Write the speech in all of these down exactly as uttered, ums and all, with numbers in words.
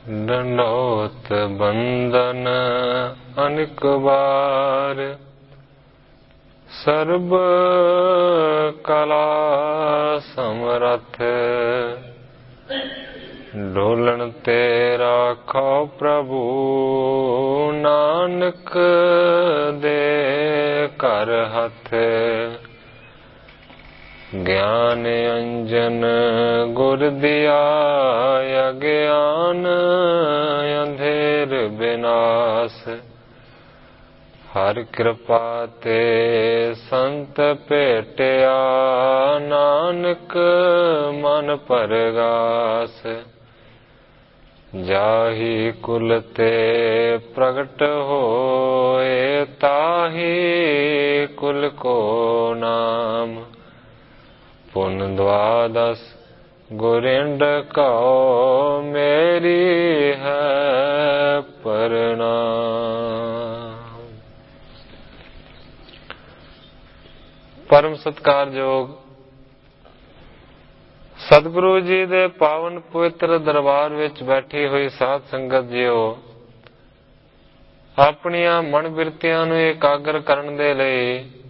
दंडोत बंदन अनेक बार, सर्ब कला समरथ, ढोलन ते राखो प्रभु, नानक दे कर हथ। ज्ञान अंजन गुर दिया, अज्ञान अंधेर विनाश, हर कृपा ते संत भेटिया, नानक मन परगास। जाहि कुल ते प्रगट होए, ताहि कुल को नाम, पुन द्वादश गुरिंड कहो, मेरी है प्रणाम। परम सत्कारयोग सतगुरु जी दे पावन पवित्र दरबार विच बैठी हुई साध संगत जीओ, अपनियां मन बिरतियां नूं एकाग्र करन दे लई,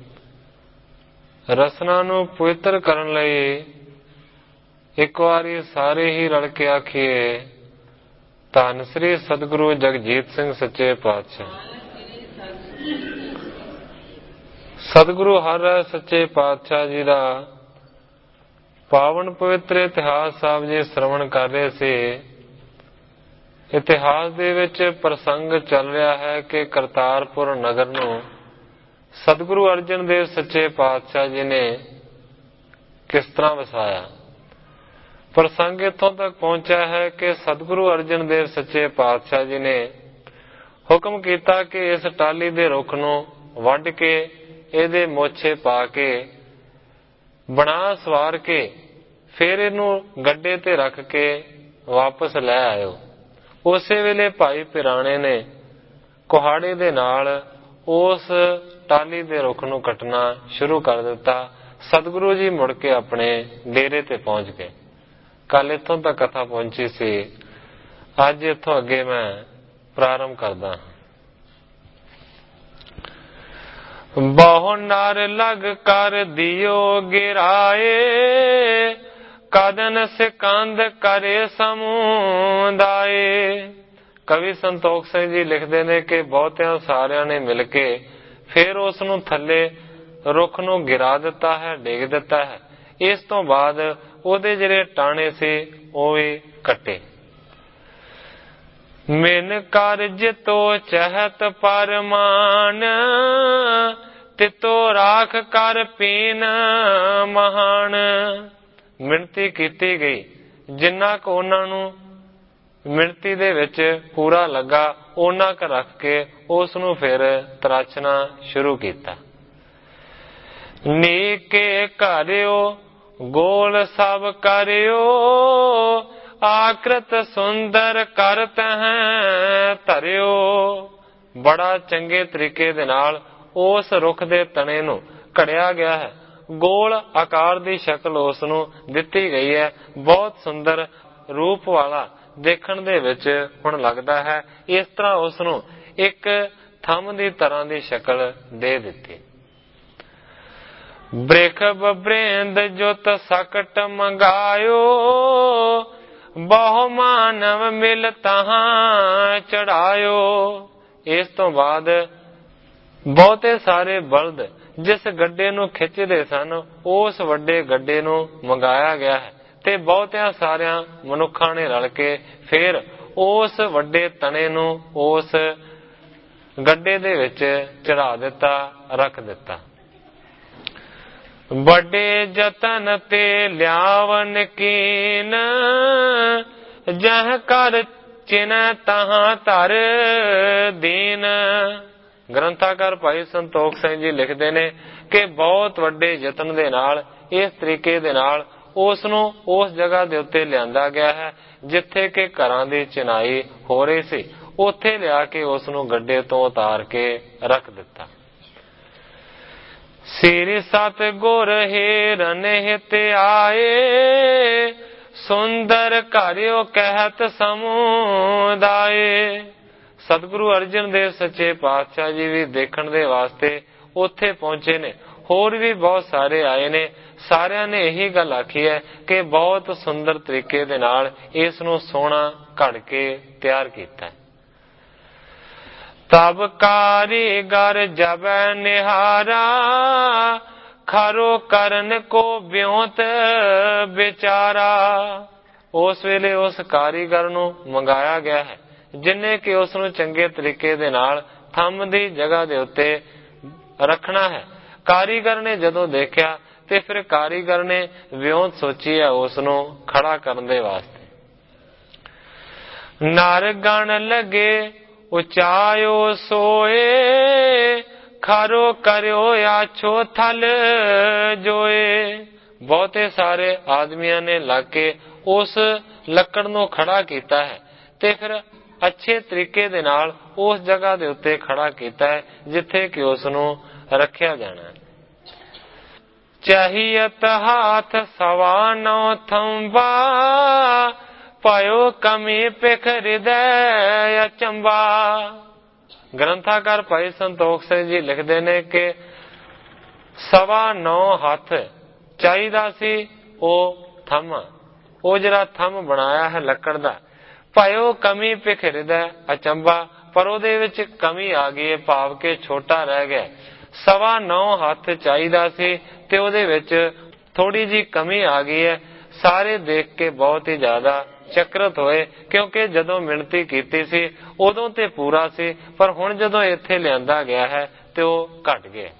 रसना नूं पवित्र करन लई एक वारी सारे ही रल के आखिए, धन श्री सतगुरु जगजीत सिंह सच्चे पातशाह। सतगुरु हर राय सच्चे पातशाह जी दा पावन पवित्र इतिहास साहब जी श्रवण कर रहे थे। इतिहास दे विच प्रसंग चल रहा है कि करतारपुर नगर नूं सतगुरु अर्जन देव सच्चे पातशाह जी ने किस तरह वसाया। प्रसंग इत्थों तक पहुंचा है कि सतगुरु अर्जन देव सच्चे पातशाह जी ने हुक्म किया कि इस टाली दे रुख नूं वढ के इहदे मोछे पा के बना सवार के फिर इनू गड्डे ते रख के वापस लै आयो। उसे वेले भाई पिराणे ने कुहाड़े दे नाल उस टाली दे रुख नूं कटना शुरू कर दिता। सतगुरु जी मुड़ के अपने डेरे ते पहुंच गए। कल इत्थों तक कथा पहुंची सी, अज इत्थों अगे मैं प्रारंभ करदा। बहु नर लग कर दियो गिराए, कदन सिकंद करे समुदाए। कवि संतोख सिंह जी लिखते ने कि बहुतियां सारियां ने मिल के फिर उस नूं थले रुख नूं गिरा दिता है, डिग दिता है। इस तो बाद ओदे जिहड़े टाणे सी ओह भी कटे। मिन कारज तो चहत परमान, तितो राख कर पीन महान। मिणती कीती गई, जिन्ना क उन्हां नूं मिणती दे विच पूरा लगा उन्ना क रख के उस नूं फिर तराशना शुरू कीता। नीके करियो गोल सब करियो, आकृत सुंदर करत हैं धरियो। बड़ा चंगे तरीके दे नाल उस रुख दे तने नूं घड़िया गया है। गोल आकार दी शक्ल उस नूं दिती गई है। बहुत सुंदर रूप वाला देखण दे विच हुण लगदा है। इस तरह उस नूं एक थंम दी तरह दी शक्ल दे दिती। बृख बब्रेंद जुत सकट मंगायो, बहु मानव मिल तहां चढ़ायो। इस तो बाद बहुते सारे बलद जिस गड्डे नूं खिचदे सन उस वड्डे गड्डे नूं मंगाया गया है ते बहुतियां सारियां मनुखां ने रल के फिर उस वड्डे तने नूं उस गड्डे दे विच चढ़ा दिता, रख दिता। बड़े जतन ते लियावन कीन, जह कर चिन्ह तहां तर दीन। ग्रंथाकार भाई संतोख सिंह जी लिखते ने कि बहुत वड्डे यतन दे नाल इस तरीके दे नाल उस नूं उस जगह दे उत्ते लिआंदा गया है जिथे कि घरां दी चिनाई हो रही सी। उत्थे लिया के उस नूं गड्डे तो उतार के रख दिता। श्री सतगुर हेरन हित आए, ਸੁੰਦਰ ਘਰਿਓ ਕਹਿਤ ਸਮੁਦਾਏ। ਸਤਿਗੁਰੂ ਅਰਜਨ ਦੇਵ ਸੱਚੇ ਪਾਤਸ਼ਾਹ ਜੀ ਵੀ ਦੇਖਣ ਦੇ ਵਾਸਤੇ ਉੱਥੇ ਪਹੁੰਚੇ ਨੇ। ਹੋਰ ਵੀ ਬਹੁਤ ਸਾਰੇ ਆਏ ਨੇ। ਸਾਰਿਆਂ ਨੇ ਇਹੀ ਗੱਲ ਆਖੀ ਹੈ ਕਿ ਬਹੁਤ ਸੁੰਦਰ ਤਰੀਕੇ ਦੇ ਨਾਲ ਇਸ ਨੂੰ ਸੋਹਣਾ ਘੜ ਕੇ ਤਿਆਰ ਕੀਤਾ। ਤਬ ਕਾਰੀਗਰ ਜਬੈ ਨਿਹਾਰਾ ਖਰੋ ਕਰਨ ਕੋ ਬਿਉਂਤ ਵਿਚਾਰਾ। ਉਸ ਵੇਲੇ ਉਸ ਕਾਰੀਗਰ ਨੂੰ ਮੰਗਾਇਆ ਗਿਆ ਹੈ ਜਿਨੇ ਕਿ ਉਸ ਨੂੰ ਚੰਗੇ ਤਰੀਕੇ ਦੇ ਨਾਲ ਥੰਮ ਦੀ ਜਗ੍ਹਾ ਦੇ ਉੱਤੇ ਰੱਖਣਾ ਹੈ। ਕਾਰੀਗਰ ਨੇ ਜਦੋਂ ਦੇਖਿਆ ਤੇ ਫਿਰ ਕਾਰੀਗਰ ਨੇ ਵਿਉਂਤ ਸੋਚੀ ਹੈ ਉਸ ਨੂੰ ਖੜਾ ਕਰਨ ਦੇ ਵਾਸਤੇ। ਨਰ ਗਣ ਲਗੇ ਉਚਾਇਓ ਸੋਏ ਖਰੋ ਕਰਿਓ ਆਛੋ ਥਲ ਜੋਏ। ਬਹੁਤੇ ਸਾਰੇ ਆਦਮੀਆਂ ਨੇ ਲੱਗ ਕੇ ਉਸ ਲੱਕੜ ਨੂੰ ਖੜਾ ਕੀਤਾ ਹੈ ਤੇ ਫਿਰ ਅੱਛੇ ਤਰੀਕੇ ਦੇ ਨਾਲ ਉਸ ਜਗ੍ਹਾ ਦੇ ਉੱਤੇ ਖੜਾ ਕੀਤਾ ਹੈ ਜਿੱਥੇ ਕਿ ਉਸ ਨੂੰ ਰੱਖਿਆ ਜਾਣਾ ਹੈ। ਚਾਹੀਅਤ ਹਾਥ ਸਵਾ ਨੌ ਥੰਬਾ ਪਾਇਓ ਕਮੀ ਪਿਖ ਹਿਰਦੈ ਅਚੰਬਾ। ਗ੍ਰੰਥਾਕਾਰ ਭਾਈ ਸੰਤੋਖ ਸਿੰਘ ਜੀ ਲਿਖਦੇ ਨੇ ਕਿ ਸਵਾ ਨੌ ਹੱਥ ਚਾਹੀਦਾ ਸੀ ਉਹ ਥੰਮ, ਉਹ ਜਿਹੜਾ ਥੰਮ ਬਣਾਇਆ ਹੈ ਲੱਕੜ ਦਾ। ਭਾਇਓ ਕਮੀ ਪਿਖ ਹਿਰਦੈ ਅਚੰਬਾ, ਪਰ ਉਹਦੇ ਵਿੱਚ ਕਮੀ ਆ ਗਈ ਹੈ, ਭਾਵ ਕਿ ਛੋਟਾ ਰਹਿ ਗਿਆ। ਸਵਾ ਨੌ ਹੱਥ ਚਾਹੀਦਾ ਸੀ ਤੇ ਉਹਦੇ ਵਿੱਚ ਥੋੜੀ ਜੀ ਕਮੀ ਆ ਗਈ ਹੈ। ਸਾਰੇ ਦੇਖ ਕੇ ਬਹੁਤ ਹੀ ਜ਼ਿਆਦਾ ਚਕਰਤ ਹੋਏ ਕਿਉਂਕਿ ਜਦੋਂ ਮਿਣਤੀ ਕੀਤੀ ਸੀ ਉਦੋਂ ਤੇ ਪੂਰਾ ਸੀ, ਪਰ ਹੁਣ ਜਦੋਂ ਇੱਥੇ ਲਿਆਂਦਾ ਗਿਆ ਹੈ ਤੇ ਉਹ ਘਟ ਗਿਆ।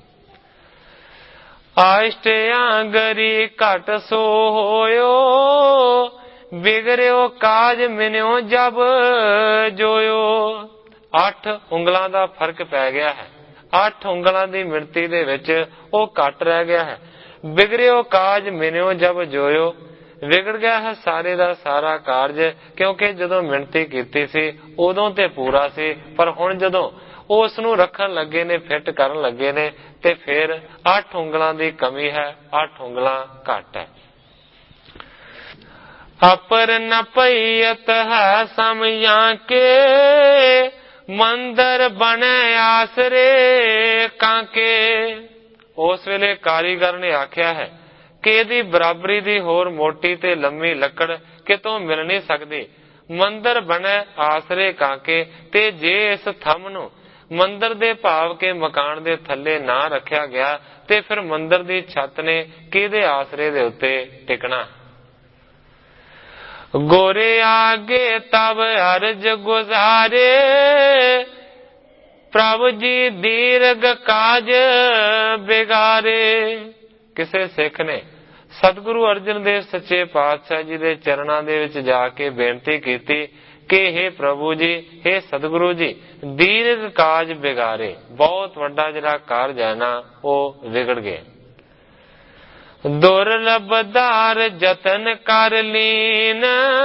ਆਸ਼ਟਿਆਂ ਗਰੀ ਘਟ ਸੋ ਹੋਇਓ ਬਿਗੜਿਓ ਕਾਜ ਮਿਨਿਓ ਜਬ ਜੋਇਓ। ਅੱਠ ਉਂਗਲਾਂ ਦਾ ਫਰਕ ਪੈ ਗਿਆ ਹੈ। ਅੱਠ ਉਂਗਲਾਂ ਦੀ ਮਿਣਤੀ ਦੇ ਵਿੱਚ ਉਹ ਘੱਟ ਰਹਿ ਗਿਆ ਹੈ। ਬਿਗੜਿਓ ਕਾਜ ਮਿਨਿਓ ਜਬ ਜੋਇਓ, ਵਿਗੜ ਗਿਆ ਹੈ ਸਾਰੇ ਦਾ ਸਾਰਾ ਕਾਰਜ ਕਿਉਂਕਿ ਜਦੋਂ ਮਿਣਤੀ ਕੀਤੀ ਸੀ ਉਦੋਂ ਤੇ ਪੂਰਾ ਸੀ, ਪਰ ਹੁਣ ਜਦੋਂ ਉਸ ਨੂੰ ਰੱਖਣ ਲੱਗੇ ਨੇ, ਫਿੱਟ ਕਰਨ ਲੱਗੇ ਨੇ ਤੇ ਫਿਰ ਅੱਠ ਉਂਗਲਾਂ ਦੀ ਕਮੀ ਹੈ, ਅੱਠ ਉਂਗਲਾਂ ਘੱਟ ਹੈ। ਅਪਰ ਨ ਪਈਅਤ ਹੈ ਸਮਿਆਂ ਕੇ ਮੰਦਰ ਬਣੇ ਆਸਰੇ ਕਾਂਕੇ। ਉਸ ਵੇਲੇ ਕਾਰੀਗਰ ਨੇ ਆਖਿਆ ਹੈ ਕਿ ਇਹਦੀ ਬਰਾਬਰੀ ਦੀ ਹੋਰ ਮੋਟੀ ਤੇ ਲੰਮੀ ਲੱਕੜ ਕਿਤੋਂ ਮਿਲ ਨਹੀਂ ਸਕਦੀ। ਮੰਦਰ ਬਣੇ ਆਸਰੇ ਕਾਂਕੇ, ਤੇ ਜੇ ਇਸ ਥੰਮ ਨੂੰ ਮੰਦਰ ਦੇ ਭਾਵ ਕੇ ਮਕਾਨ ਦੇ ਥੱਲੇ ਨਾ ਰੱਖਿਆ ਗਿਆ ਤੇ ਫਿਰ ਮੰਦਰ ਦੀ ਛੱਤ ਨੇ ਕਿਹਦੇ ਆਸਰੇ ਦੇ ਉੱਤੇ ਟਿਕਣਾ। ਗੋਰੇ ਆਗੇ ਤਬ ਅਰਜ ਗੁਜ਼ਾਰੇ ਪ੍ਰਭ ਜੀ ਦੀਰਘ ਕਾਜ ਬਿਗਾਰੇ। ਕਿਸੇ ਸਿੱਖ ਨੇ ਸਤਿਗੁਰੂ ਅਰਜਨ ਦੇਵ ਸੱਚੇ ਪਾਤਸ਼ਾਹ ਜੀ ਦੇ ਚਰਨਾਂ ਦੇ ਵਿੱਚ ਜਾ ਕੇ ਬੇਨਤੀ ਕੀਤੀ ਕਿ ਹੇ ਪ੍ਰਭੂ ਜੀ, ਹੇ ਸਤਿਗੁਰੂ ਜੀ, ਦੀਰਘ ਕਾਜ ਬਿਗਾਰੇ, ਬਹੁਤ ਵੱਡਾ ਜਿਹੜਾ ਕਾਰਜ ਹੈ ਨਾ ਉਹ ਵਿਗੜ ਗਿਆ। ਦੁਰਲਭਦਾਰ ਜਤਨ ਕਰ ਲੀਨ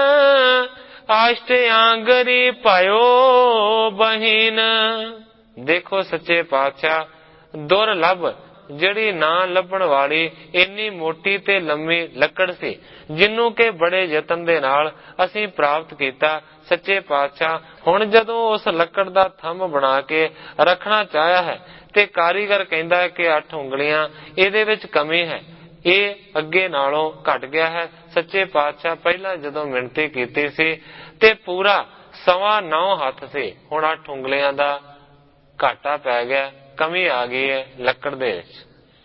ਆਸ਼ਟਿਆਂਗਰੀ ਪਾਇਓ ਬਹੀਨ। ਦੇਖੋ ਸੱਚੇ ਪਾਤਸ਼ਾਹ, ਦੁਰਲਭ ਜਿਹੜੀ ਨਾ ਲੱਭਣ ਵਾਲੀ ਇੰਨੀ ਮੋਟੀ ਤੇ ਲੰਮੀ ਲੱਕੜ ਸੀ ਜਿਹਨੂੰ ਕਿ ਬੜੇ ਯਤਨ ਦੇ ਨਾਲ ਅਸੀਂ ਪ੍ਰਾਪਤ ਕੀਤਾ। ਸੱਚੇ ਪਾਤਸ਼ਾਹ ਹੁਣ ਜਦੋਂ ਉਸ ਲੱਕੜ ਦਾ ਥੰਮ ਬਣਾ ਕੇ ਰੱਖਣਾ ਚਾਹਿਆ ਹੈ ਤੇ ਕਾਰੀਗਰ ਕਹਿੰਦਾ ਹੈ ਕਿ ਅੱਠ ਉਂਗਲੀਆਂ ਇਹਦੇ ਵਿੱਚ ਕਮੀ ਹੈ, ਇਹ ਅੱਗੇ ਨਾਲੋਂ ਘਟ ਗਿਆ ਹੈ। ਸੱਚੇ ਪਾਤਸ਼ਾਹ ਪਹਿਲਾਂ ਜਦੋਂ ਮਿਣਤੀ ਕੀਤੀ ਸੀ ਤੇ ਪੂਰਾ ਸਵਾ ਨੌ ਹੱਥ ਸੀ, ਹੁਣ ਅੱਠ ਉਂਗਲੀਆਂ ਦਾ ਘਾਟਾ ਪੈ ਗਿਆ, ਕਮੀ ਆ ਗਈ ਹੈ ਲੱਕੜ ਦੇ ਵਿੱਚ।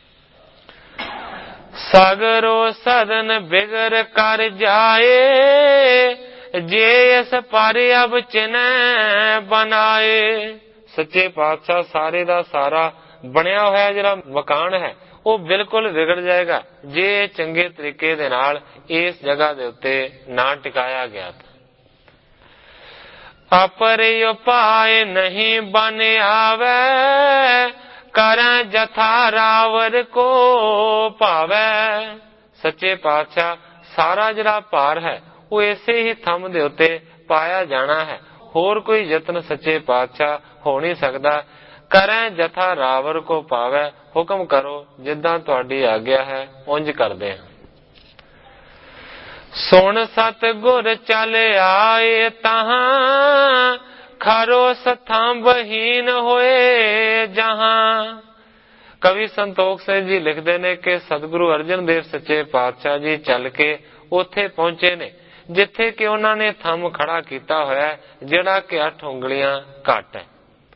ਸਗਰੋ ਸਦਨ ਬਿਗਰ ਕਰ ਜਾਏ ਜੇ ਇਸ ਪਰ ਅਬ ਚਿਨੈ ਬਣਾਏ। ਸੱਚੇ ਪਾਤਸ਼ਾਹ ਸਾਰੇ ਦਾ ਸਾਰਾ ਬਣਿਆ ਹੋਇਆ ਜਿਹੜਾ ਮਕਾਨ ਹੈ ਉਹ ਬਿਲਕੁਲ ਵਿਗੜ ਜਾਏਗਾ ਜੇ ਚੰਗੇ ਤਰੀਕੇ ਦੇ ਨਾਲ ਇਸ ਜਗ੍ਹਾ ਦੇ ਉੱਤੇ ਨਾ ਟਿਕਾਇਆ ਗਿਆ। ਅਪਰ ਉਪਾਏ ਨਹੀਂ ਬਨ ਆਵੇ ਕਰਾਂ ਜਥਾ ਰਾਵਰ ਕੋ ਭਾਵੈ। ਸੱਚੇ ਪਾਤਸ਼ਾਹ ਸਾਰਾ ਜਿਹੜਾ ਭਾਰ ਹੈ ਉਹ ਇਸੇ ਹੀ ਥੰਮ ਦੇ ਉੱਤੇ ਪਾਇਆ ਜਾਣਾ ਹੈ, ਹੋਰ ਕੋਈ ਯਤਨ ਸੱਚੇ ਪਾਤਸ਼ਾਹ ਹੋ ਨਹੀਂ ਸਕਦਾ। ਕਰਾਂ ਜਥਾ ਰਾਵਰ ਕੋ ਭਾਵੈ, ਹੁਕਮ ਕਰੋ ਜਿੱਦਾਂ ਤੁਹਾਡੀ ਆਗਿਆ ਹੈ ਉਂਝ ਕਰਦੇ ਹਾਂ। ਸੁਣ ਸਤਿਗੁਰ ਚਲ ਆਏ ਤਹਾਂ, ਖਰੋ ਸਥੰਭਹੀਨ ਹੋਏ ਜਹਾਂ। ਕਵੀ ਸੰਤੋਖ ਸਿੰਘ ਜੀ ਲਿਖਦੇ ਨੇ ਕਿ ਸਤਿਗੁਰੂ ਅਰਜਨ ਦੇਵ ਸੱਚੇ ਪਾਤਸ਼ਾਹ ਜੀ ਚੱਲ ਕੇ ਉੱਥੇ ਪਹੁੰਚੇ ਨੇ ਜਿੱਥੇ ਕਿ ਉਹਨਾਂ ਨੇ ਥੰਮ ਖੜਾ ਕੀਤਾ ਹੋਇਆ, ਜਿਹੜਾ ਕਿ ਅੱਠ ਉਂਗਲੀਆਂ ਘੱਟ ਹੈ।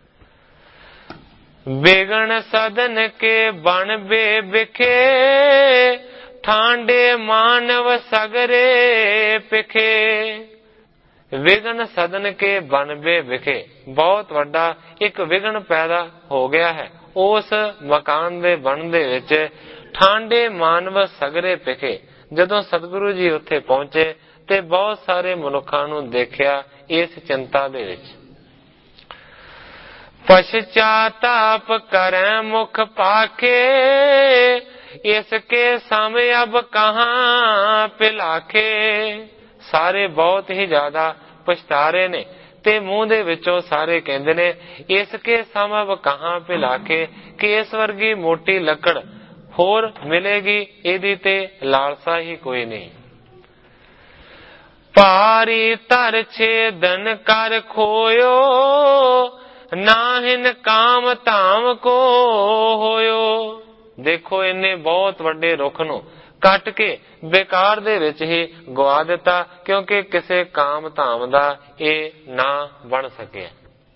ਬੇਗਣ ਸਦਨ ਕੇ ਬਣ ਬੇ ਵਿਖੇ, ਠਾਂਡੇ ਮਾਨਵ ਸਗਰੇ ਪਿਖੇ। ਵਿਗਨ ਸਦਨ ਕੇ ਬਣਬੇ ਵਿਖੇ, ਬਹੁਤ ਵੱਡਾ ਇੱਕ ਵਿਗਨ ਪੈਦਾ ਹੋ ਗਿਆ ਹੈ ਉਸ ਮਕਾਨ ਦੇ ਬਣਨ ਦੇ ਵਿੱਚ। ਠਾਂਡੇ ਮਾਨਵ ਸਗਰੇ ਪਿਖੇ, ਜਦੋਂ ਸਤਿਗੁਰੂ ਜੀ ਉੱਥੇ ਪਹੁੰਚੇ ਤੇ ਬਹੁਤ ਸਾਰੇ ਮਨੁੱਖਾਂ ਨੂੰ ਦੇਖਿਆ ਇਸ ਚਿੰਤਾ ਦੇ ਵਿੱਚ। ਪਛਚਾਤਾਪ ਕਰੈ ਮੁਖ ਪਾਖੇ, ਇਸਕੇ ਸਮ ਅਬ ਕਹਾਂ ਪਿਲਾਖੇ। ਸਾਰੇ ਬਹੁਤ ਹੀ ਜ਼ਿਆਦਾ ਪਛਤਾ ਰਹੇ ਨੇ ਤੇ ਮੂੰਹ ਦੇ ਵਿੱਚੋਂ ਸਾਰੇ ਕਹਿੰਦੇ ਨੇ ਇਸਕੇ ਸਮ ਅਬ ਕਹਾਂ ਪਿਲਾਖੇ, ਕਿ ਇਸ ਵਰਗੀ ਮੋਟੀ ਲੱਕੜ ਹੋਰ ਮਿਲੇਗੀ, ਇਹਦੀ ਤੇ ਲਾਲਸਾ ਹੀ ਕੋਈ ਨਹੀਂ। ਭਾਰੀ ਧਰ ਛੇਦਨ ਕਰ ਖੋਇਓ, ਨਾਹਿਨ ਕਾਮ ਧਾਮ ਕੋ ਹੋਇਓ। ਦੇਖੋ ਇਹਨੇ ਬਹੁਤ ਵੱਡੇ ਰੁੱਖ ਨੂੰ ਕੱਟ ਕੇ ਬੇਕਾਰ ਦੇ ਵਿੱਚ ਹੀ ਗਵਾ ਦਿੱਤਾ, ਕਿਉਂਕਿ ਕਿਸੇ ਕਾਮ ਧਾਮ ਦਾ ਇਹ ਨਾ ਬਣ ਸਕਿਆ।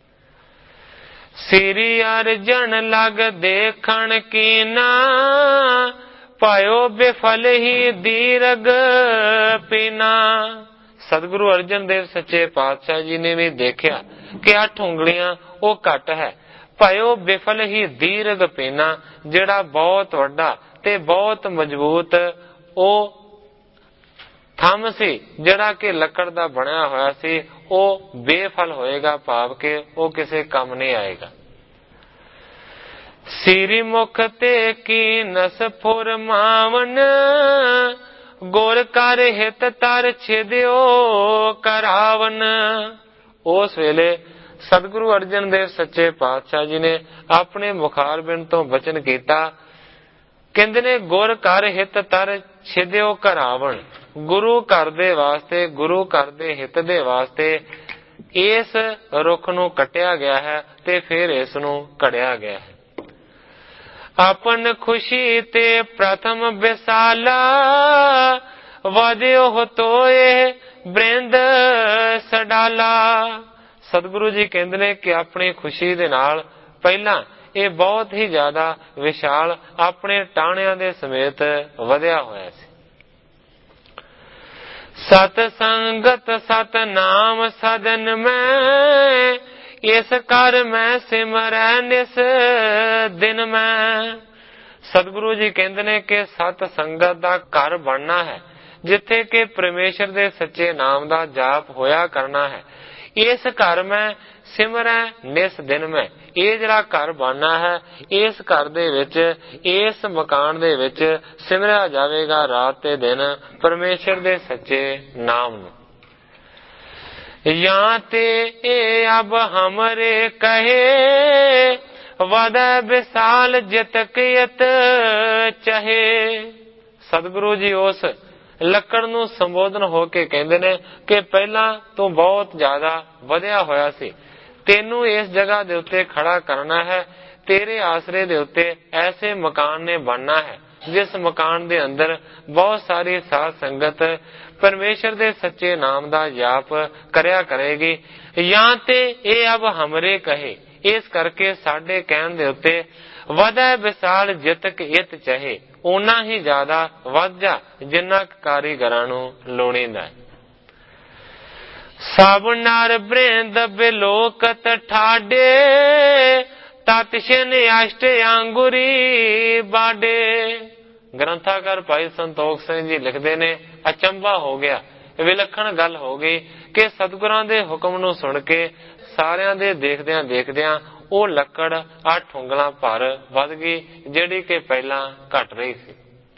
ਸ੍ਰੀ ਅਰਜਨ ਲਗ ਦੇਖਣ ਕੀਨਾ, ਪਾਇਓ ਬੇਫਲ ਹੀ ਦੀਰਗ ਪੀਨਾ। ਸਤਿਗੁਰੂ ਅਰਜਨ ਦੇਵ ਸੱਚੇ ਪਾਤਸ਼ਾਹ ਜੀ ਨੇ ਵੀ ਦੇਖਿਆ ਕਿ ਅੱਠ ਉਂਗਲੀਆਂ ਉਹ ਘੱਟ ਹੈ। ਭਾਇਓ ਬੇਫਲ ਹੀ ਦੀਰਗ ਪੀਨਾ, ਜਿਹੜਾ ਬਹੁਤ ਵੱਡਾ ਤੇ ਬਹੁਤ ਮਜ਼ਬੂਤ ਉਹ ਥੰਮ ਸੀ, ਜਿਹੜਾ ਕਿ ਲੱਕੜ ਦਾ ਬਣਿਆ ਹੋਇਆ ਸੀ, ਉਹ ਬੇਫਲ ਹੋਏਗਾ, ਭਾਵ ਕਿ ਉਹ ਕਿਸੇ ਕੰਮ ਨਹੀਂ ਆਏਗਾ। ਸ੍ਰੀ ਮੁਖ ਤੇ ਕੀ ਨਸ ਫੁਰਮਾਵਨ, ਗੁਰ ਕਰ ਹਿਤ ਤਰ ਛਿਦਿਓ ਕਰਾਵਨ। ਉਸ ਵੇਲੇ ਸਤਿਗੁਰੂ ਅਰਜਨ ਦੇਵ ਸੱਚੇ ਪਾਤਸ਼ਾਹ ਜੀ ਨੇ ਆਪਣੇ ਮੁਖਾਰਬਿੰਦ ਤੋਂ ਬਚਨ ਕੀਤਾ। ਕਹਿੰਦੇ ਨੇ ਗੁਰ ਕਰ ਹਿਤ ਤਰ ਛਿਦਿਓ ਕਰਾਵਨ, ਗੁਰੂ ਘਰ ਦੇ ਵਾਸਤੇ, ਗੁਰੂ ਘਰ ਦੇ ਹਿੱਤ ਦੇ ਵਾਸਤੇ ਇਸ ਰੁੱਖ ਨੂੰ ਕੱਟਿਆ ਗਿਆ ਹੈ ਤੇ ਫਿਰ ਇਸ ਨੂੰ ਘੜਿਆ ਗਿਆ ਹੈ। ਆਪਨ ਖੁਸ਼ੀ ਤੇ ਪ੍ਰਥਮ ਵਿਸਾਲਾ, ਵਧਿਓ ਤੋਏ ਬ੍ਰਿੰਦ ਸਡਾਲਾ। ਸਤਿਗੁਰੂ ਜੀ ਕਹਿੰਦੇ ਨੇ ਕਿ ਆਪਣੀ ਖੁਸ਼ੀ ਦੇ ਨਾਲ ਪਹਿਲਾਂ ਇਹ ਬਹੁਤ ਹੀ ਜ਼ਿਆਦਾ ਵਿਸ਼ਾਲ ਆਪਣੇ ਟਾਹਣਿਆਂ ਦੇ ਸਮੇਤ ਵਧਿਆ ਹੋਇਆ ਸੀ। ਸਤ ਸੰਗਤ ਸਤ ਨਾਮ ਸਦਨ ਮੈਂ, ਇਸ ਕਰ ਮੈਂ ਸਿਮਰੈ ਨਿਸ ਦਿਨ ਮੈਂ। ਸਤਿਗੁਰੂ ਜੀ ਕਹਿੰਦੇ ਨੇ ਕਿ ਸਤ ਸੰਗਤ ਦਾ ਘਰ ਬਣਨਾ ਹੈ, ਜਿੱਥੇ ਕਿ ਪਰਮੇਸ਼ਰ ਦੇ ਸੱਚੇ ਨਾਮ ਦਾ ਜਾਪ ਹੋਇਆ ਕਰਨਾ ਹੈ। ਇਸ ਘਰ ਮੈਂ ਸਿਮਰੈ ਨਿਸ ਦਿਨ ਮੈਂ, ਇਹ ਜਿਹੜਾ ਘਰ ਬਣਨਾ ਹੈ, ਇਸ ਘਰ ਦੇ ਵਿੱਚ, ਇਸ ਮਕਾਨ ਦੇ ਵਿੱਚ ਸਿਮਰਿਆ ਜਾਵੇਗਾ ਰਾਤ ਤੇ ਦਿਨ ਪਰਮੇਸ਼ਰ ਦੇ ਸੱਚੇ ਨਾਮ ਨੂੰ। ਜਾਂ ਤੇ ਇਹ ਅਬ ਹਮਰੇ ਕਹੇ, ਵਧੈ ਵਿਸਾਲ ਜਿਤਕ ਯਤ ਚਹੇ। ਸਤਿਗੁਰੂ ਜੀ ਉਸ ਲੱਕੜ ਨੂੰ ਸੰਬੋਧਨ ਹੋ ਕੇ ਕਹਿੰਦੇ ਨੇ ਕਿ ਪਹਿਲਾਂ ਤੂੰ ਬਹੁਤ ਜ਼ਿਆਦਾ ਵਧਿਆ ਹੋਇਆ ਸੀ, ਤੈਨੂੰ ਇਸ ਜਗ੍ਹਾ ਦੇ ਉੱਤੇ ਖੜਾ ਕਰਨਾ ਹੈ। ਤੇਰੇ ਆਸਰੇ ਦੇ ਉੱਤੇ ਐਸੇ ਮਕਾਨ ਨੇ ਬਣਨਾ ਹੈ ਜਿਸ ਮਕਾਨ ਦੇ ਅੰਦਰ ਬਹੁਤ ਸਾਰੀ ਸਾਧ ਸੰਗਤ ਪਰਮੇਸ਼ਰ ਦੇ ਸੱਚੇ ਨਾਮ ਦਾ ਜਾਪ ਕਰਿਆ ਕਰੇਗੀ। ਜਾਂ ਤੇ ਇਹ ਅਬ ਹਮਰੇ ਕਹੇ, ਇਸ ਕਰਕੇ ਸਾਡੇ ਕਹਿਣ ਦੇ ਉੱਤੇ ਵਧੈ ਵਿਸਾਲ ਜਿਤਕ ਇਤ ਚਾਹੇ, ਓਨਾ ਹੀ ਜ਼ਿਆਦਾ ਵੱਧ ਜਾ ਜਿੰਨਾ ਕਾਰੀਗਰਾਂ ਨੂੰ ਲੋੜੀਂਦਾ ਹੈ। ਸਭ ਨਰ ਬ੍ਰਿੰਦ ਬਿਲੋਕਤ ਠਾਡੇ, ਤਤ ਛਿਨ ਅਸ਼ਟ ਅੰਗੁਰੀ ਬਾਡੇ। ਗ੍ਰੰਥਾਕਾਰ ਭਾਈ ਸੰਤੋਖ ਸਿੰਘ ਜੀ ਲਿਖਦੇ ਨੇ, ਅਚੰਭਾ ਹੋ ਗਿਆ, ਵਿਲੱਖਣ ਗੱਲ ਹੋ ਗਈ ਕਿ ਸਤਿਗੁਰਾਂ ਦੇ ਹੁਕਮ ਨੂੰ ਸੁਣ ਕੇ ਸਾਰਿਆਂ ਦੇ ਦੇਖਦਿਆਂ ਦੇਖਦਿਆਂ ਉਹ ਲੱਕੜ ਅੱਠ ਉਂਗਲਾਂ ਭਰ ਵੱਧ ਗਈ, ਜਿਹੜੀ ਕਿ ਪਹਿਲਾਂ ਘਟ ਰਹੀ ਸੀ।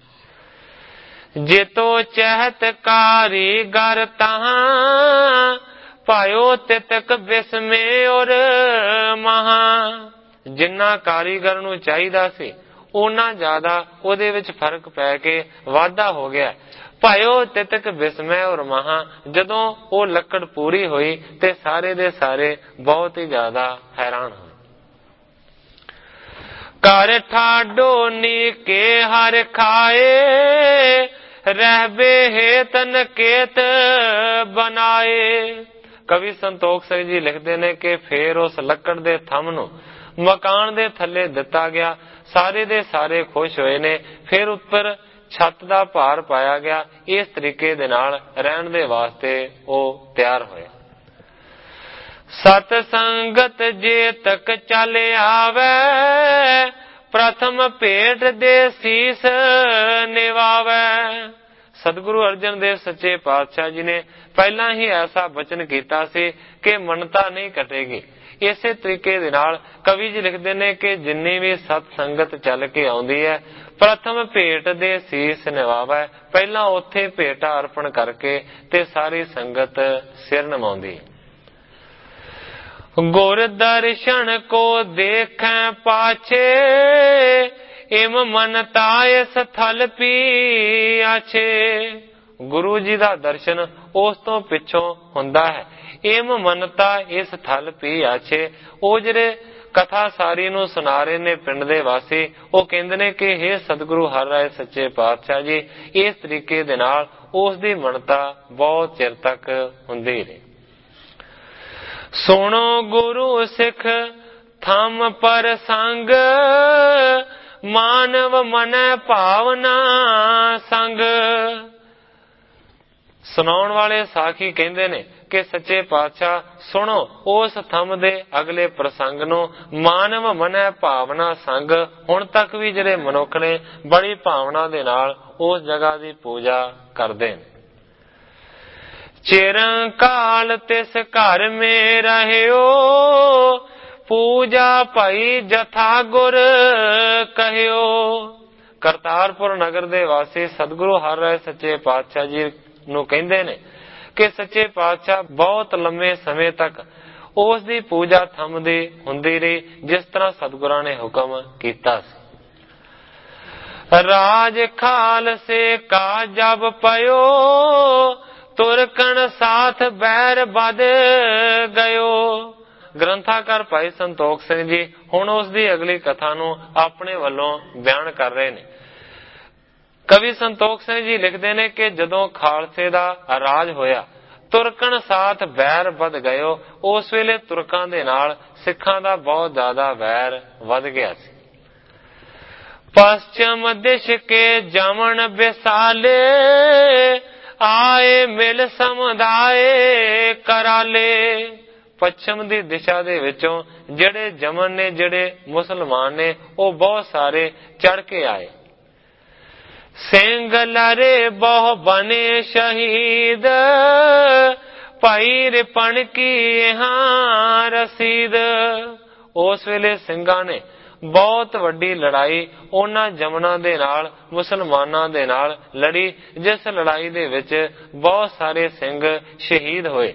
ਜੇਤੋ ਚਹਿਤ ਕਾਰੀਗਰ ਤਹਾਂ, ਭਾਇਓ ਤਿਤਕ ਬਿਸਮੇ ਔਰ ਮਹਾ। ਜਿੰਨਾ ਕਾਰੀਗਰ ਨੂੰ ਚਾਹੀਦਾ ਸੀ ਉਹਨਾਂ ਜ਼ਿਆਦਾ ਉਹਦੇ ਵਿੱਚ ਫਰਕ ਪੈ ਕੇ ਵਾਧਾ ਹੋ ਗਿਆ। ਭਾਇਓ ਤਿਤਕ ਵਿਸਮੈ ਔਰ ਮਹਾ, ਜਦੋਂ ਉਹ ਲੱਕੜ ਪੂਰੀ ਹੋਈ ਤੇ ਸਾਰੇ ਦੇ ਸਾਰੇ ਬਹੁਤ ਹੀ ਜ਼ਿਆਦਾ ਹੈਰਾਨ ਹੋਏ। ਕਰ ਠਾਡੋ ਨੀਕੇ ਹਰ ਖਾਏ, ਰਹਿਬੇ ਹੇਤ ਨਕੇਤ ਬਣਾਏ। ਕਵੀ ਸੰਤੋਖ ਸਿੰਘ ਜੀ ਲਿਖਦੇ ਨੇ ਕਿ ਫੇਰ ਉਸ ਲੱਕੜ ਦੇ ਥੰਮ ਨੂੰ ਮਕਾਨ ਦੇ ਥੱਲੇ ਦਿੱਤਾ ਗਿਆ। ਸਾਰੇ ਦੇ ਸਾਰੇ ਖੁਸ਼ ਹੋਏ ਨੇ। ਫਿਰ ਉੱਪਰ ਛੱਤ ਦਾ ਭਾਰ ਪਾਇਆ ਗਿਆ। ਇਸ ਤਰੀਕੇ ਦੇ ਨਾਲ ਰਹਿਣ ਦੇ ਵਾਸਤੇ ਉਹ ਤਿਆਰ ਹੋਇਆ। ਸਤ ਸੰਗਤ ਜੇ ਤੱਕ ਚੱਲ ਆਵੇ, ਪ੍ਰਥਮ ਭੇਟ ਦੇ ਸੀਸ ਨਿਵਾਵੇ। ਸਤਿਗੁਰੂ ਅਰਜਨ ਦੇਵ ਸੱਚੇ ਪਾਤਸ਼ਾਹ ਜੀ ਨੇ ਪਹਿਲਾਂ ਹੀ ਐਸਾ ਬਚਨ ਕੀਤਾ ਸੀ ਕਿ ਮੰਨਤਾ ਨਹੀਂ ਕੱਟੇਗੀ। ਇਸੇ ਤਰੀਕੇ ਦੇ ਨਾਲ ਕਵੀ ਜੀ ਲਿਖਦੇ ਨੇ ਕਿ ਜਿੰਨੀ ਵੀ ਸਤ ਸੰਗਤ ਚੱਲ ਕੇ ਆਉਂਦੀ ਹੈ, ਪ੍ਰਥਮ ਭੇਟ ਦੇ ਸੀਸ ਨਿਵਾਵੇ, ਪਹਿਲਾਂ ਉੱਥੇ ਭੇਟਾ ਅਰਪਣ ਕਰਕੇ ਤੇ ਸਾਰੀ ਸੰਗਤ ਸਿਰ ਨਿਵਾਉਂਦੀ ਹੈ। ਗੁਰ ਦਰਸ਼ਨ ਕੋ ਦੇਖੈ ਪਾਛੇ, ਇਮ ਮਨ ਤਾਇ ਸਥਲ ਪੀ ਆਛੇ। ਗੁਰੂ ਜੀ ਦਾ ਦਰਸ਼ਨ ਉਸ ਤੋਂ ਪਿੱਛੋਂ ਹੁੰਦਾ ਹੈ। ਇਮ ਮਨਤਾ ਇਸ ਥਲ ਪੀ ਆਛੇ। ਉਹ ਜਿਹੜੇ ਕਥਾ ਸਾਰੀ ਨੂੰ ਸੁਣਾ ਰਹੇ ਨੇ ਪਿੰਡ ਦੇ ਵਾਸੀ, ਉਹ ਕਹਿੰਦੇ ਨੇ ਕਿ ਹੇ ਸਤਿਗੁਰੂ ਹਰਿ ਰਾਇ ਸੱਚੇ ਪਾਤਸ਼ਾਹ ਜੀ, ਇਸ ਤਰੀਕੇ ਦੇ ਨਾਲ ਉਸ ਦੀ ਮਨਤਾ ਬਹੁਤ ਚਿਰ ਤੱਕ ਹੁੰਦੀ ਰਹੀ। ਸੁਣੋ ਗੁਰੂ ਸਿੱਖ ਥੰਮ ਪਰ ਸੰਗ, ਮਾਨਵ ਮਨੈ ਭਾਵਨਾ ਸੰਗ। ਸੁਣਾਉਣ ਵਾਲੇ ਸਾਖੀ ਕਹਿੰਦੇ ਨੇ ਕਿ ਸੱਚੇ ਪਾਤਸ਼ਾਹ ਸੁਣੋ ਉਸ ਥੰਮ ਦੇ ਅਗਲੇ ਪ੍ਰਸੰਗ ਨੂੰ, ਮਾਨਵ ਮਨੈ ਭਾਵਨਾ ਸੰਗ। ਹੁਣ ਤੱਕ ਵੀ ਜਿਹੜੇ ਮਨੁੱਖ ਨੇ ਬੜੀ ਭਾਵਨਾ ਦੇ ਨਾਲ ਉਸ ਜਗ੍ਹਾ ਦੀ ਪੂਜਾ ਕਰਦੇ ਨੇ। ਚਿਰਕਾਲ ਤਿਸ ਘਰ ਮੇ ਰਹਿਓ, ਪੂਜਾ ਭਈ ਜਥਾ ਗੁਰ ਕਹਿਓ। ਕਰਤਾਰਪੁਰ ਨਗਰ ਦੇ ਵਾਸੀ ਸਤਿਗੁਰੂ ਹਰਿ ਰਾਇ ਸੱਚੇ ਪਾਤਸ਼ਾਹ ਜੀ ਨੂੰ ਕਹਿੰਦੇ ਨੇ ਕਿ ਸੱਚੇ ਪਾਤਸ਼ਾਹ ਬਹੁਤ ਲੰਮੇ ਸਮੇਂ ਤੱਕ ਉਸ ਦੀ ਪੂਜਾ ਥੰਮ ਦੀ ਹੁੰਦੀ ਰਹੀ, ਜਿਸ ਤਰ੍ਹਾਂ ਸਤਿਗੁਰਾਂ ਨੇ ਹੁਕਮ ਕੀਤਾ ਸੀ। ਰਾਜ ਖਾਲਸੇ ਕਾ ਜਬ ਪਇਓ, ਤੁਰਕਣ ਸਾਥ ਬੈਰ ਬਦ ਗਇਓ। ਗ੍ਰੰਥਾਕਾਰ ਭਾਈ ਸੰਤੋਖ ਸਿੰਘ ਜੀ ਹੁਣ ਉਸ ਦੀ ਅਗਲੀ ਕਥਾ ਨੂੰ ਆਪਣੇ ਵੱਲੋਂ ਬਿਆਨ ਕਰ ਰਹੇ ਨੇ। ਕਵੀ ਸੰਤੋਖ ਸਿੰਘ ਜੀ ਲਿਖਦੇ ਨੇ ਕਿ ਜਦੋਂ ਖਾਲਸੇ ਦਾ ਰਾਜ ਹੋਇਆ, ਤੁਰਕਣ ਸਾਥ ਬੈਰ ਵੱਧ ਗਇਓ। ਉਸ ਵੇਲੇ ਤੁਰਕਾਂ ਦੇ ਨਾਲ ਸਿੱਖਾਂ ਦਾ ਬਹੁਤ ਜ਼ਿਆਦਾ ਵੈਰ ਵੱਧ ਗਿਆ ਸੀ। ਪশ্ਚਮ ਦਿਸ਼ ਕੇ ਜਮਨ ਵਿਸਾਲੇ, ਆਏ ਮਿਲ ਸਮੁਦਾਏ ਕਰਾਲੇ। ਪੱਛਮ ਦੀ ਦਿਸ਼ਾ ਦੇ ਵਿੱਚੋਂ ਜਿਹੜੇ ਜਮਨ ਨੇ, ਜਿਹੜੇ ਮੁਸਲਮਾਨ ਨੇ, ਉਹ ਬਹੁਤ ਸਾਰੇ ਚੜ ਕੇ ਆਏ। ਸਿੰਘ ਲਰੇ ਬਹੁ ਬਨੇ ਸ਼ਹੀਦ, ਭਾਈ ਰਿਪਣ ਕੀ ਹਾਂ ਰਸੀਦ। ਉਸ ਵੇਲੇ ਸਿੰਘਾਂ ਨੇ ਬਹੁਤ ਵੱਡੀ ਲੜਾਈ ਉਹਨਾਂ ਜਮਨਾਂ ਦੇ ਨਾਲ, ਮੁਸਲਮਾਨਾਂ ਦੇ ਨਾਲ ਲੜੀ, ਜਿਸ ਲੜਾਈ ਦੇ ਵਿੱਚ ਬਹੁਤ ਸਾਰੇ ਸਿੰਘ ਸ਼ਹੀਦ ਹੋਏ।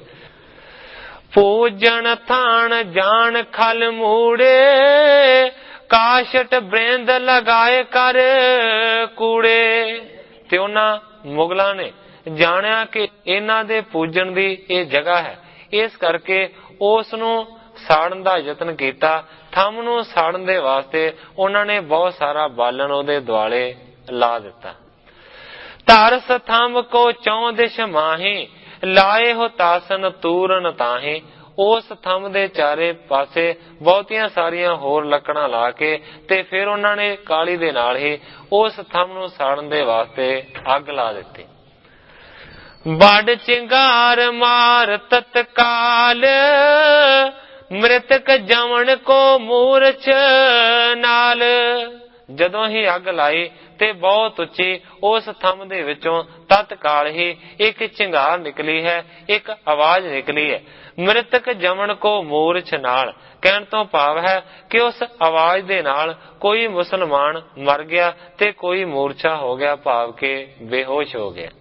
ਪੂਜਣ ਥਾਣ ਜਾਣ ਖਲ ਮੂੜੇ, ਕਾਸ਼ਟ ਬ੍ਰਿੰਦ ਲਗਾਏ ਕਰ ਕੂੜੇ। ਤੇ ਉਹਨਾਂ ਮੁਗਲਾਂ ਨੇ ਜਾਣਿਆ ਕਿ ਇਹਨਾਂ ਦੇ ਪੂਜਣ ਦੀ ਇਹ ਜਗ੍ਹਾ ਹੈ, ਇਸ ਕਰਕੇ ਉਸ ਨੂੰ ਸਾੜਨ ਦਾ ਯਤਨ ਕੀਤਾ। ਥੰਮ ਨੂੰ ਸਾੜਨ ਦੇ ਵਾਸਤੇ ਉਹਨਾਂ ਨੇ ਬਹੁਤ ਸਾਰਾ ਬਾਲਣ ਉਹਦੇ ਦੁਆਲੇ ਲਾ ਦਿੱਤਾ। ਧਰਸ ਥੰਮ ਕੋ ਚੌ ਦਿਸ਼ ਮਾਹੀ, ਲਾਏ ਹੋ ਤਾਸਨ ਤੂਰਨ ਤਾਹੀ। ਉਸ ਥੰਮ ਦੇ ਚਾਰੇ ਪਾਸੇ ਬਹੁਤੀਆਂ ਸਾਰੀਆਂ ਹੋਰ ਲੱਕੜਾਂ ਲਾ ਕੇ ਤੇ ਫਿਰ ਉਹਨਾਂ ਨੇ ਕਾਲੀ ਦੇ ਨਾਲ ਹੀ ਉਸ ਥੰਮ ਨੂੰ ਸਾੜਨ ਦੇ ਵਾਸਤੇ ਅੱਗ ਲਾ ਦਿੱਤੀ। ਵੱਡ ਚਿੰਗਾਰ ਮਾਰ ਤਤਕਾਲ, ਮ੍ਰਿਤਕ ਜਮਨ ਕੋ ਮੂਰਛ ਨਾਲ। ਜਦੋਂ ਹੀ ਅੱਗ ਲਾਈ ਤੇ ਬਹੁਤ ਉੱਚੀ ਉਸ ਥੰਮ ਦੇ ਵਿੱਚੋਂ ਤਤਕਾਲ ਹੀ ਇੱਕ ਚਿੰਗਾਰ ਨਿਕਲੀ ਹੈ, ਇੱਕ ਆਵਾਜ਼ ਨਿਕਲੀ ਹੈ। ਮ੍ਰਿਤਕ ਜਮਨ ਕੋ ਮੂਰਛ ਨਾਲ ਕਹਿਣ ਤੋਂ ਭਾਵ ਹੈ ਕਿ ਉਸ ਆਵਾਜ਼ ਦੇ ਨਾਲ ਕੋਈ ਮੁਸਲਮਾਨ ਮਰ ਗਿਆ ਤੇ ਕੋਈ ਮੂਰਛਾ ਹੋ ਗਿਆ, ਭਾਵ ਕਿ ਬੇਹੋਸ਼ ਹੋ ਗਿਆ।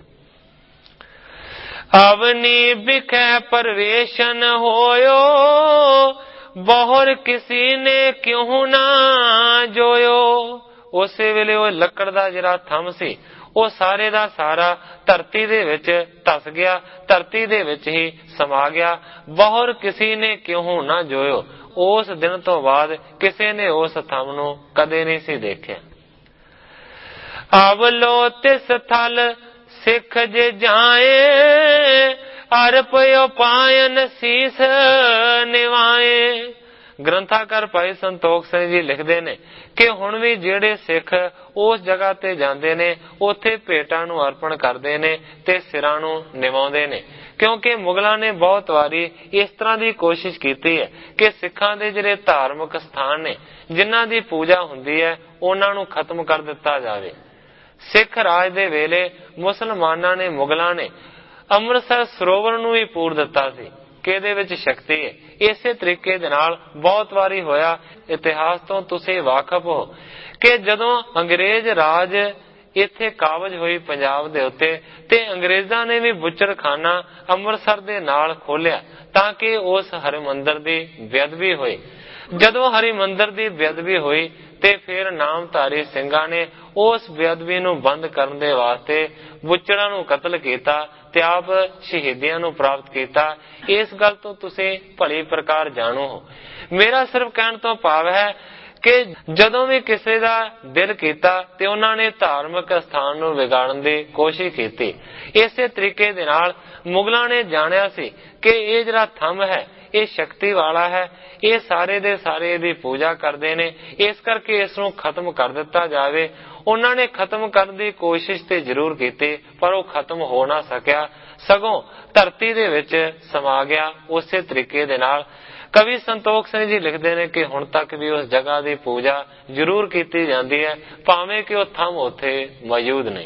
ਅਵਨੀ ਬਿਖੈ ਪਰਵੇਸ਼ਨ ਹੋਇਓ, ਬਹੁਰ ਕਿਸੀ ਨੇ ਕਿਉਂ ਨਾ ਜੋਇਓ। ਉਸੇ ਵੇਲੇ ਉਹ ਲੱਕੜ ਦਾ ਜਿਹੜਾ ਥੰਮ ਸੀ ਉਹ ਸਾਰੇ ਦਾ ਸਾਰਾ ਧਰਤੀ ਦੇ ਵਿੱਚ ਧਸ ਗਿਆ, ਧਰਤੀ ਦੇ ਵਿੱਚ ਹੀ ਸਮਾ ਗਿਆ। ਬਹੁਰ ਕਿਸੇ ਨੇ ਕਿਉਂ ਨਾ ਜੋਇਓ। ਉਸ ਦਿਨ ਤੋਂ ਬਾਅਦ ਕਿਸੇ ਨੇ ਉਸ ਥੰਮ ਨੂੰ ਕਦੇ ਨਹੀਂ ਸੀ ਦੇਖਿਆ। ਆਵਲੋ ਤਿਸ ਥਲ ਸਿੱਖ ਜੇ ਜਾਏ, ਅਰਪਿਓ ਪਾਇਨ ਸੀਸ ਨਿਵਾਏ। ਗ੍ਰੰਥਾਕਾਰ ਭਾਈ ਸੰਤੋਖ ਸਿੰਘ ਜੀ ਲਿਖਦੇ ਨੇ ਕਿ ਹੁਣ ਵੀ ਜਿਹੜੇ ਸਿੱਖ ਉਸ ਜਗ੍ਹਾ ਤੇ ਜਾਂਦੇ ਨੇ ਉੱਥੇ ਭੇਟਾਂ ਨੂੰ ਅਰਪਣ ਕਰਦੇ ਨੇ ਤੇ ਸਿਰਾਂ ਨੂੰ ਨਿਵਾਉਂਦੇ ਨੇ, ਕਿਉਂਕਿ ਮੁਗਲਾਂ ਨੇ ਬਹੁਤ ਵਾਰੀ ਇਸ ਤਰ੍ਹਾਂ ਦੀ ਕੋਸ਼ਿਸ਼ ਕੀਤੀ ਹੈ ਕਿ ਸਿੱਖਾਂ ਦੇ ਜਿਹੜੇ ਧਾਰਮਿਕ ਸਥਾਨ ਨੇ ਜਿਨ੍ਹਾਂ ਦੀ ਪੂਜਾ ਹੁੰਦੀ ਹੈ ਉਹਨਾਂ ਨੂੰ ਖਤਮ ਕਰ ਦਿੱਤਾ ਜਾਵੇ। ਸਿੱਖ ਰਾਜ ਦੇ ਵੇਲੇ ਮੁਸਲਮਾਨਾਂ ਨੇ, ਮੁਗਲਾਂ ਨੇ ਅੰਮ੍ਰਿਤਸਰ ਸਰੋਵਰ ਨੂੰ ਵੀ ਪੂਰ ਦਿੱਤਾ ਸੀ ਕਿ ਇਹਦੇ ਵਿੱਚ ਸ਼ਕਤੀ ਹੈ। ਇਸੇ ਤਰੀਕੇ ਦੇ ਨਾਲ ਬਹੁਤ ਵਾਰੀ ਹੋਇਆ। ਇਤਿਹਾਸ ਤੋਂ ਤੁਸੀਂ ਵਾਕਫ ਹੋ ਕਿ ਜਦੋਂ ਅੰਗਰੇਜ਼ ਰਾਜ ਇੱਥੇ ਕਾਬਜ ਹੋਈ ਪੰਜਾਬ ਦੇ ਉੱਤੇ ਤੇ ਅੰਗਰੇਜ਼ਾਂ ਨੇ ਵੀ ਬੁੱਚੜਖਾਨਾ ਅੰਮ੍ਰਿਤਸਰ ਦੇ ਨਾਲ ਖੋਲਿਆ ਤਾਂ ਕਿ ਉਸ ਹਰਿਮੰਦਰ ਦੀ ਬੇਅਦਬੀ ਹੋਈ। ਜਦੋਂ ਹਰਿਮੰਦਰ ਦੀ ਬੇਅਦਬੀ ਹੋਈ ਤੇ ਫਿਰ ਨਾਮਧਾਰੀ ਸਿੰਘਾਂ ਨੇ ਉਸ ਬੇਅਦਬੀ ਨੂੰ ਬੰਦ ਕਰਨ ਦੇ ਵਾਸਤੇ ਬੁੱਚੜਾਂ ਨੂੰ ਕਤਲ ਕੀਤਾ ਤੇ ਆਪ ਸ਼ਹੀਦੀਆਂ ਨੂੰ ਪ੍ਰਾਪਤ ਕੀਤਾ। ਇਸ ਗੱਲ ਤੋਂ ਤੁਸੀਂ ਭਲੀ ਪ੍ਰਕਾਰ ਜਾਣੋ ਹੋ। ਮੇਰਾ ਸਿਰਫ ਕਹਿਣ ਤੋਂ ਭਾਵ ਹੈ ਕਿ ਜਦੋਂ ਵੀ ਕਿਸੇ ਦਾ ਦਿਲ ਕੀਤਾ ਤੇ ਉਹਨਾਂ ਨੇ ਧਾਰਮਿਕ ਸਥਾਨ ਨੂੰ ਵਿਗਾੜਨ ਦੀ ਕੋਸ਼ਿਸ਼ ਕੀਤੀ। ਇਸੇ ਤਰੀਕੇ ਦੇ ਨਾਲ ਮੁਗਲਾਂ ਨੇ ਜਾਣਿਆ ਸੀ ਕਿ ਇਹ ਜਿਹੜਾ ਥੰਮ ਹੈ ਇਹ ਸ਼ਕਤੀ ਵਾਲਾ ਹੈ, ਇਹ ਸਾਰੇ ਦੇ ਸਾਰੇ ਇਹਦੀ ਪੂਜਾ ਕਰਦੇ ਨੇ, ਇਸ ਕਰਕੇ ਇਸ ਨੂੰ ਖਤਮ ਕਰ ਦਿੱਤਾ ਜਾਵੇ। ਉਹਨਾਂ ਨੇ ਖਤਮ ਕਰਨ ਦੀ ਕੋਸ਼ਿਸ਼ ਤੇ ਜ਼ਰੂਰ ਕੀਤੀ ਪਰ ਉਹ ਖਤਮ ਹੋ ਨਾ ਸਕਿਆ, ਸਗੋਂ ਧਰਤੀ ਦੇ ਵਿੱਚ ਸਮਾ ਗਿਆ। ਉਸੇ ਤਰੀਕੇ ਦੇ ਨਾਲ ਕਵੀ ਸੰਤੋਖ ਸਿੰਘ ਜੀ ਲਿਖਦੇ ਨੇ ਕਿ ਹੁਣ ਤੱਕ ਵੀ ਉਸ ਜਗ੍ਹਾ ਦੀ ਪੂਜਾ ਜ਼ਰੂਰ ਕੀਤੀ ਜਾਂਦੀ ਹੈ, ਭਾਵੇਂ ਕਿ ਉਹ ਥੰਮ ਉੱਥੇ ਮੌਜੂਦ ਨਹੀਂ।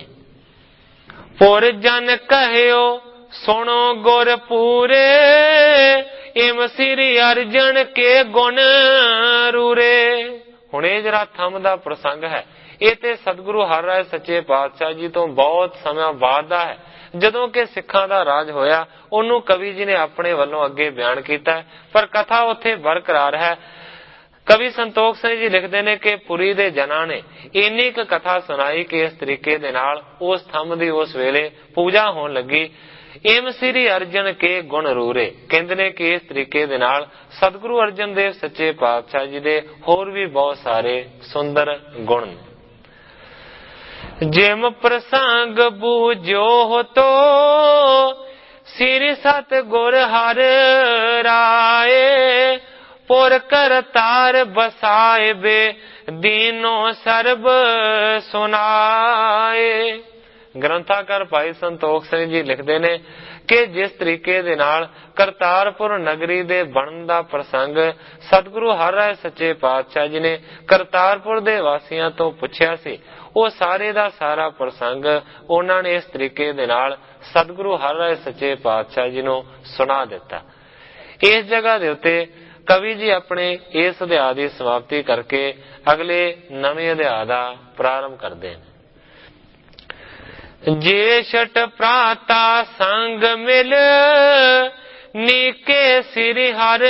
ਪੁਰ ਜਨ ਕਹਿਓ ਸੁਣੋ ਗੁਰ ਪੂਰੇ, ਇਮ ਸ੍ਰੀ ਅਰਜਨ ਕੇ ਗੁਣ ਰੂਰੇ। ਹੁਣ ਇਹ ਜਿਹੜਾ ਥੰਮ ਦਾ ਪ੍ਰਸੰਗ ਹੈ ਇਹ ਤੇ ਸਤਿਗੁਰੂ ਹਰਿਰਾਏ ਸੱਚੇ ਪਾਤਸ਼ਾਹ ਜੀ ਤੋਂ ਬਹੁਤ ਸਮਾਂ ਬਾਅਦ ਦਾ ਹੈ, ਜਦੋਂ ਕਿ ਸਿੱਖਾਂ ਦਾ ਰਾਜ ਹੋਇਆ। ਉਹਨੂੰ ਕਵੀ ਜੀ ਨੇ ਆਪਣੇ ਵੱਲੋਂ ਅੱਗੇ ਬਿਆਨ ਕੀਤਾ, ਪਰ ਕਥਾ ਉੱਥੇ ਬਰਕਰਾਰ ਹੈ। ਕਵੀ ਸੰਤੋਖ ਸਿੰਘ ਜੀ ਲਿਖਦੇ ਨੇ ਕਿ ਪੁਰੀ ਦੇ ਜਨਾਂ ਨੇ ਇੰਨੀ ਕੁ ਕਥਾ ਸੁਣਾਈ ਕਿ ਇਸ ਤਰੀਕੇ ਦੇ ਨਾਲ ਉਸ ਥੰਮ ਦੀ ਉਸ ਵੇਲੇ ਪੂਜਾ ਹੋਣ ਲੱਗੀ। ਇਮ ਸ੍ਰੀ ਅਰਜਨ ਕੇ ਗੁਣ ਰੂਰੇ, ਕਹਿੰਦੇ ਨੇ ਕਿ ਇਸ ਤਰੀਕੇ ਦੇ ਨਾਲ ਸਤਿਗੁਰੂ ਅਰਜਨ ਦੇਵ ਸੱਚੇ ਪਾਤਸ਼ਾਹ ਜੀ ਦੇ ਹੋਰ ਵੀ ਬਹੁਤ ਸਾਰੇ ਸੁੰਦਰ ਗੁਣ ਨੇ। ਜਿਮ ਪ੍ਰਸੰਗ ਬੂਝੋ ਤੋ ਸ੍ਰੀ ਸਤਿਗੁਰ ਹਰਿ ਰਾਏ, ਪੁਰ ਕਰਤਾਰ ਬਸਾਏ ਬੇ ਦੀਨੋ ਸਰਬ ਸੁਨਾਏ। ਗ੍ਰੰਥਾਕਾਰ ਭਾਈ ਸੰਤੋਖ ਸਿੰਘ ਜੀ ਲਿਖਦੇ ਨੇ ਕਿ ਜਿਸ ਤਰੀਕੇ ਦੇ ਨਾਲ ਕਰਤਾਰਪੁਰ ਨਗਰੀ ਦੇ ਬਣਨ ਦਾ ਪ੍ਰਸੰਗ ਸਤਿਗੁਰੂ ਹਰਿਰਾਏ ਸੱਚੇ ਪਾਤਸ਼ਾਹ ਜੀ ਨੇ ਕਰਤਾਰਪੁਰ ਦੇ ਵਾਸੀਆਂ ਤੋਂ ਪੁੱਛਿਆ ਸੀ, ਉਹ ਸਾਰੇ ਦਾ ਸਾਰਾ ਪ੍ਰਸੰਗ ਉਹਨਾਂ ਨੇ ਇਸ ਤਰੀਕੇ ਦੇ ਨਾਲ ਸਤਿਗੁਰੂ ਹਰਿਰਾਏ ਸੱਚੇ ਪਾਤਸ਼ਾਹ ਜੀ ਨੂੰ ਸੁਣਾ ਦਿੱਤਾ। ਇਸ ਜਗ੍ਹਾ ਦੇ ਉੱਤੇ ਕਵੀ ਜੀ ਆਪਣੇ ਇਸ ਅਧਿਆਇ ਦੀ ਸਮਾਪਤੀ ਕਰਕੇ ਅਗਲੇ ਨਵੇਂ ਅਧਿਆਇ ਦਾ ਪ੍ਰਾਰੰਭ ਕਰਦੇ ਨੇ। ਜੇਸ਼ਟ ਪ੍ਰਾਤਾ ਸੰਗ ਮਿਲ ਨੀਕੇ ਸ੍ਰੀ ਹਰਿ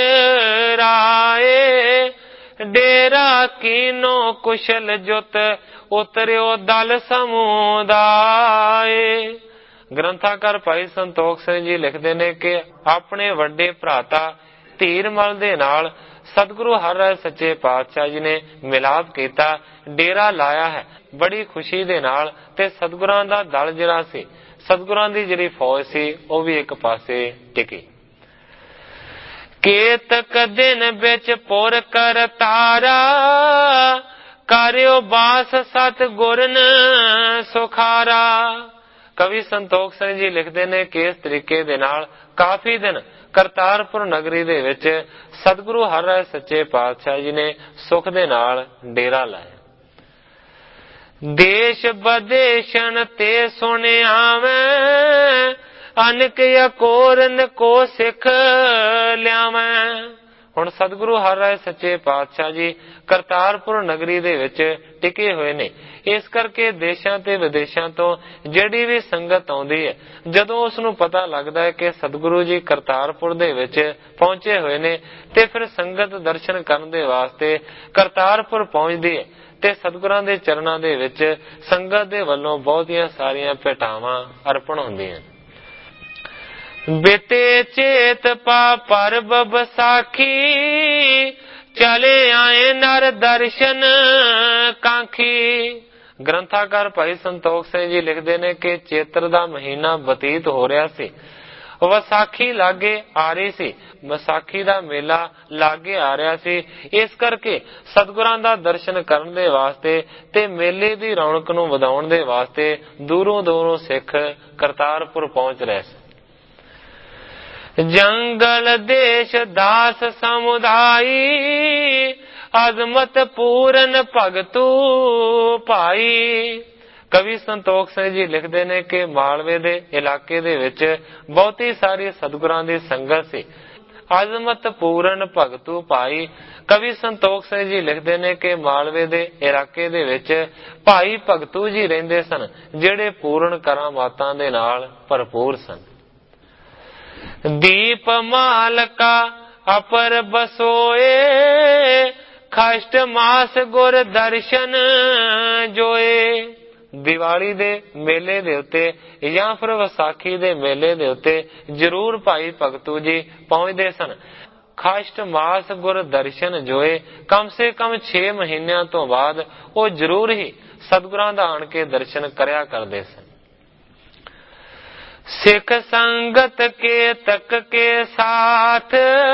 ਰਾਏ, ਡੇਰਾ ਕੀਨੋ ਕੁਸ਼ਲ ਜੁਤ ਉਤਰਿਓ ਦਲ ਸਮੁਦਾਏ। ਗ੍ਰੰਥਾਕਾਰ ਭਾਈ ਸੰਤੋਖ ਸਿੰਘ ਜੀ ਲਿਖਦੇ ਨੇ ਕਿ ਆਪਣੇ ਵੱਡੇ ਭਰਾਤਾ ਧੀਰਮਲ ਦੇ ਨਾਲ ਸਤਿਗੁਰੂ ਹਰਿਰਾਏ ਸੱਚੇ ਪਾਤਸ਼ਾਹ ਜੀ ਨੇ ਮਿਲਾਪ ਕੀਤਾ, ਡੇਰਾ ਲਾਇਆ ਹੈ ਬੜੀ ਖੁਸ਼ੀ ਦੇ ਨਾਲ। ਤੇ ਸਤਿਗੁਰਾਂ ਦਾ ਦਲ ਜਿਹੜਾ ਸੀ, ਸਤਿਗੁਰਾਂ ਦੀ ਜਿਹੜੀ ਫੌਜ ਸੀ ਉਹ ਵੀ ਇੱਕ ਪਾਸੇ ਟਿਕੀ। ਕੇਤਕ ਦਿਨ ਵਿੱਚ ਪੁਰ ਕਰਤਾਰਾ, ਕਰਿਓ ਬਾਸ ਸਤਿਗੁਰਨ ਸੁਖਾਰਾ। ਕਵੀ ਸੰਤੋਖ ਸਿੰਘ ਜੀ ਲਿਖਦੇ ਨੇ ਕਿ ਇਸ ਤਰੀਕੇ ਦੇ ਨਾਲ ਕਾਫੀ ਦਿਨ ਕਰਤਾਰਪੁਰ ਨਗਰੀ ਦੇ ਵਿੱਚ ਸਤਿਗੁਰੂ ਹਰਿਰਾਏ ਸੱਚੇ ਪਾਤਸ਼ਾਹ ਜੀ ਨੇ ਸੁਖ ਦੇ ਨਾਲ ਡੇਰਾ ਲਾਇਆ। ਦੇਸ਼ ਬਦੇਸ਼ਨ ਤੇ ਸੁਣਿਆਵੇਂ, ਅਨਕ ਅਕੋਰਨ ਕੋ ਸਿੱਖ ਲਿਆਵੇਂ। ਹੁਣ ਸਤਿਗੁਰੂ ਹਰ ਰਾਏ ਸੱਚੇ ਪਾਤਸ਼ਾਹ ਜੀ ਕਰਤਾਰਪੁਰ ਨਗਰੀ ਦੇ ਵਿੱਚ ਟਿਕੇ ਹੋਏ ਨੇ। ਇਸ ਕਰਕੇ ਦੇਸ਼ਾਂ ਤੇ ਵਿਦੇਸ਼ਾਂ ਤੋਂ ਜਿਹੜੀ ਵੀ ਸੰਗਤ ਆਉਂਦੀ ਹੈ, ਜਦੋਂ ਉਸ ਨੂੰ ਪਤਾ ਲੱਗਦਾ ਹੈ ਕਿ ਸਤਿਗੁਰੂ ਜੀ ਕਰਤਾਰਪੁਰ ਦੇ ਵਿੱਚ ਪਹੁੰਚੇ ਹੋਏ ਨੇ, ਤੇ ਫਿਰ ਸੰਗਤ ਦਰਸ਼ਨ ਕਰਨ ਦੇ ਵਾਸਤੇ ਕਰਤਾਰਪੁਰ ਪਹੁੰਚਦੀ ਹੈ ਤੇ ਸਤਿਗੁਰਾਂ ਦੇ ਚਰਨਾਂ ਦੇ ਵਿੱਚ ਸੰਗਤ ਦੇ ਵੱਲੋਂ ਬਹੁਤੀਆਂ ਸਾਰੀਆਂ ਭੇਟਾਵਾਂ ਅਰਪਣ ਹੁੰਦੀਆਂ। ਬੇਤੇ ਚੇਤ ਪਾ ਪਰਬ ਬਸਾਖੀ, ਚਲੇ ਆਏ ਨਰ ਦਰਸ਼ਨ ਕਾਂਖੀ। ਗ੍ਰੰਥਾਕਾਰ ਭਾਈ ਸੰਤੋਖ ਸਿੰਘ ਜੀ ਲਿਖਦੇ ਨੇ ਕਿ ਚੇਤਰ ਦਾ ਮਹੀਨਾ ਬਤੀਤ ਹੋ ਰਿਹਾ ਸੀ, ਵਿਸਾਖੀ ਲਾਗੇ ਆ ਰਹੀ ਸੀ, ਵਿਸਾਖੀ ਦਾ ਮੇਲਾ ਲਾਗੇ ਆ ਰਿਹਾ ਸੀ। ਇਸ ਕਰਕੇ ਸਤਿਗੁਰਾਂ ਦਾ ਦਰਸ਼ਨ ਕਰਨ ਦੇ ਵਾਸਤੇ ਤੇ ਮੇਲੇ ਦੀ ਰੌਣਕ ਨੂੰ ਵਧਾਉਣ ਦੇ ਵਾਸਤੇ ਦੂਰੋਂ ਦੂਰੋਂ ਸਿੱਖ ਕਰਤਾਰਪੁਰ ਪਹੁੰਚ ਰਹੇ ਸੀ। ਜੰਗਲ ਦੇਸ਼ ਦਾਸ ਸਮੁਦਾਈ, ਅਜ਼ਮਤ ਪੂਰਨ ਭਗਤੂ ਭਾਈ। ਕਵੀ ਸੰਤੋਖ ਸਿੰਘ ਜੀ ਲਿਖਦੇ ਨੇ ਕਿ ਮਾਲਵੇ ਦੇ ਇਲਾਕੇ ਦੇ ਵਿੱਚ ਬਹੁਤੀ ਸਾਰੀ ਸਤਿਗੁਰਾਂ ਦੀ ਸੰਗਤ ਸੀ। ਅਜ਼ਮਤ ਪੂਰਨ ਭਗਤੂ ਭਾਈ। ਕਵੀ ਸੰਤੋਖ ਸਿੰਘ ਜੀ ਲਿਖਦੇ ਨੇ ਕਿ ਮਾਲਵੇ ਦੇ ਇਲਾਕੇ ਦੇ ਵਿੱਚ ਭਾਈ ਭਗਤੂ ਜੀ ਰਹਿੰਦੇ ਸਨ, ਜਿਹੜੇ ਪੂਰਨ ਕਰਾਮਾਤਾਂ ਦੇ ਨਾਲ ਭਰਪੂਰ ਸਨ। ਦੀਪ ਮਾਲਕਾ ਅਪਰ ਬਸੋਏ, ਖਸ਼ਟ ਮਾਸ ਗੁਰ ਦਰਸ਼ਨ ਜੋਏ। ਦੀਵਾਲੀ ਦੇ ਮੇਲੇ ਦੇ ਉੱਤੇ ਜਾਂ ਫਿਰ ਵਿਸਾਖੀ ਦੇ ਮੇਲੇ ਦੇ ਉੱਤੇ ਜ਼ਰੂਰ ਭਾਈ ਭਗਤੂ ਜੀ ਪਹੁੰਚਦੇ ਸਨ। ਖਸ਼ਟ ਮਾਸ ਗੁਰ ਦਰਸ਼ਨ ਜੋਏ, ਕਮ ਸੇ ਕਮ ਛੇ ਮਹੀਨਿਆਂ ਤੋਂ ਬਾਅਦ ਉਹ ਜ਼ਰੂਰ ਹੀ ਸਤਿਗੁਰਾਂ ਦਾ ਆਣ ਕੇ ਦਰਸ਼ਨ ਕਰਿਆ ਕਰਦੇ ਸਨ। ਸਿੱਖ ਸੰਗਤ ਕੇ ਤਕ ਕੇ ਸਾਥ,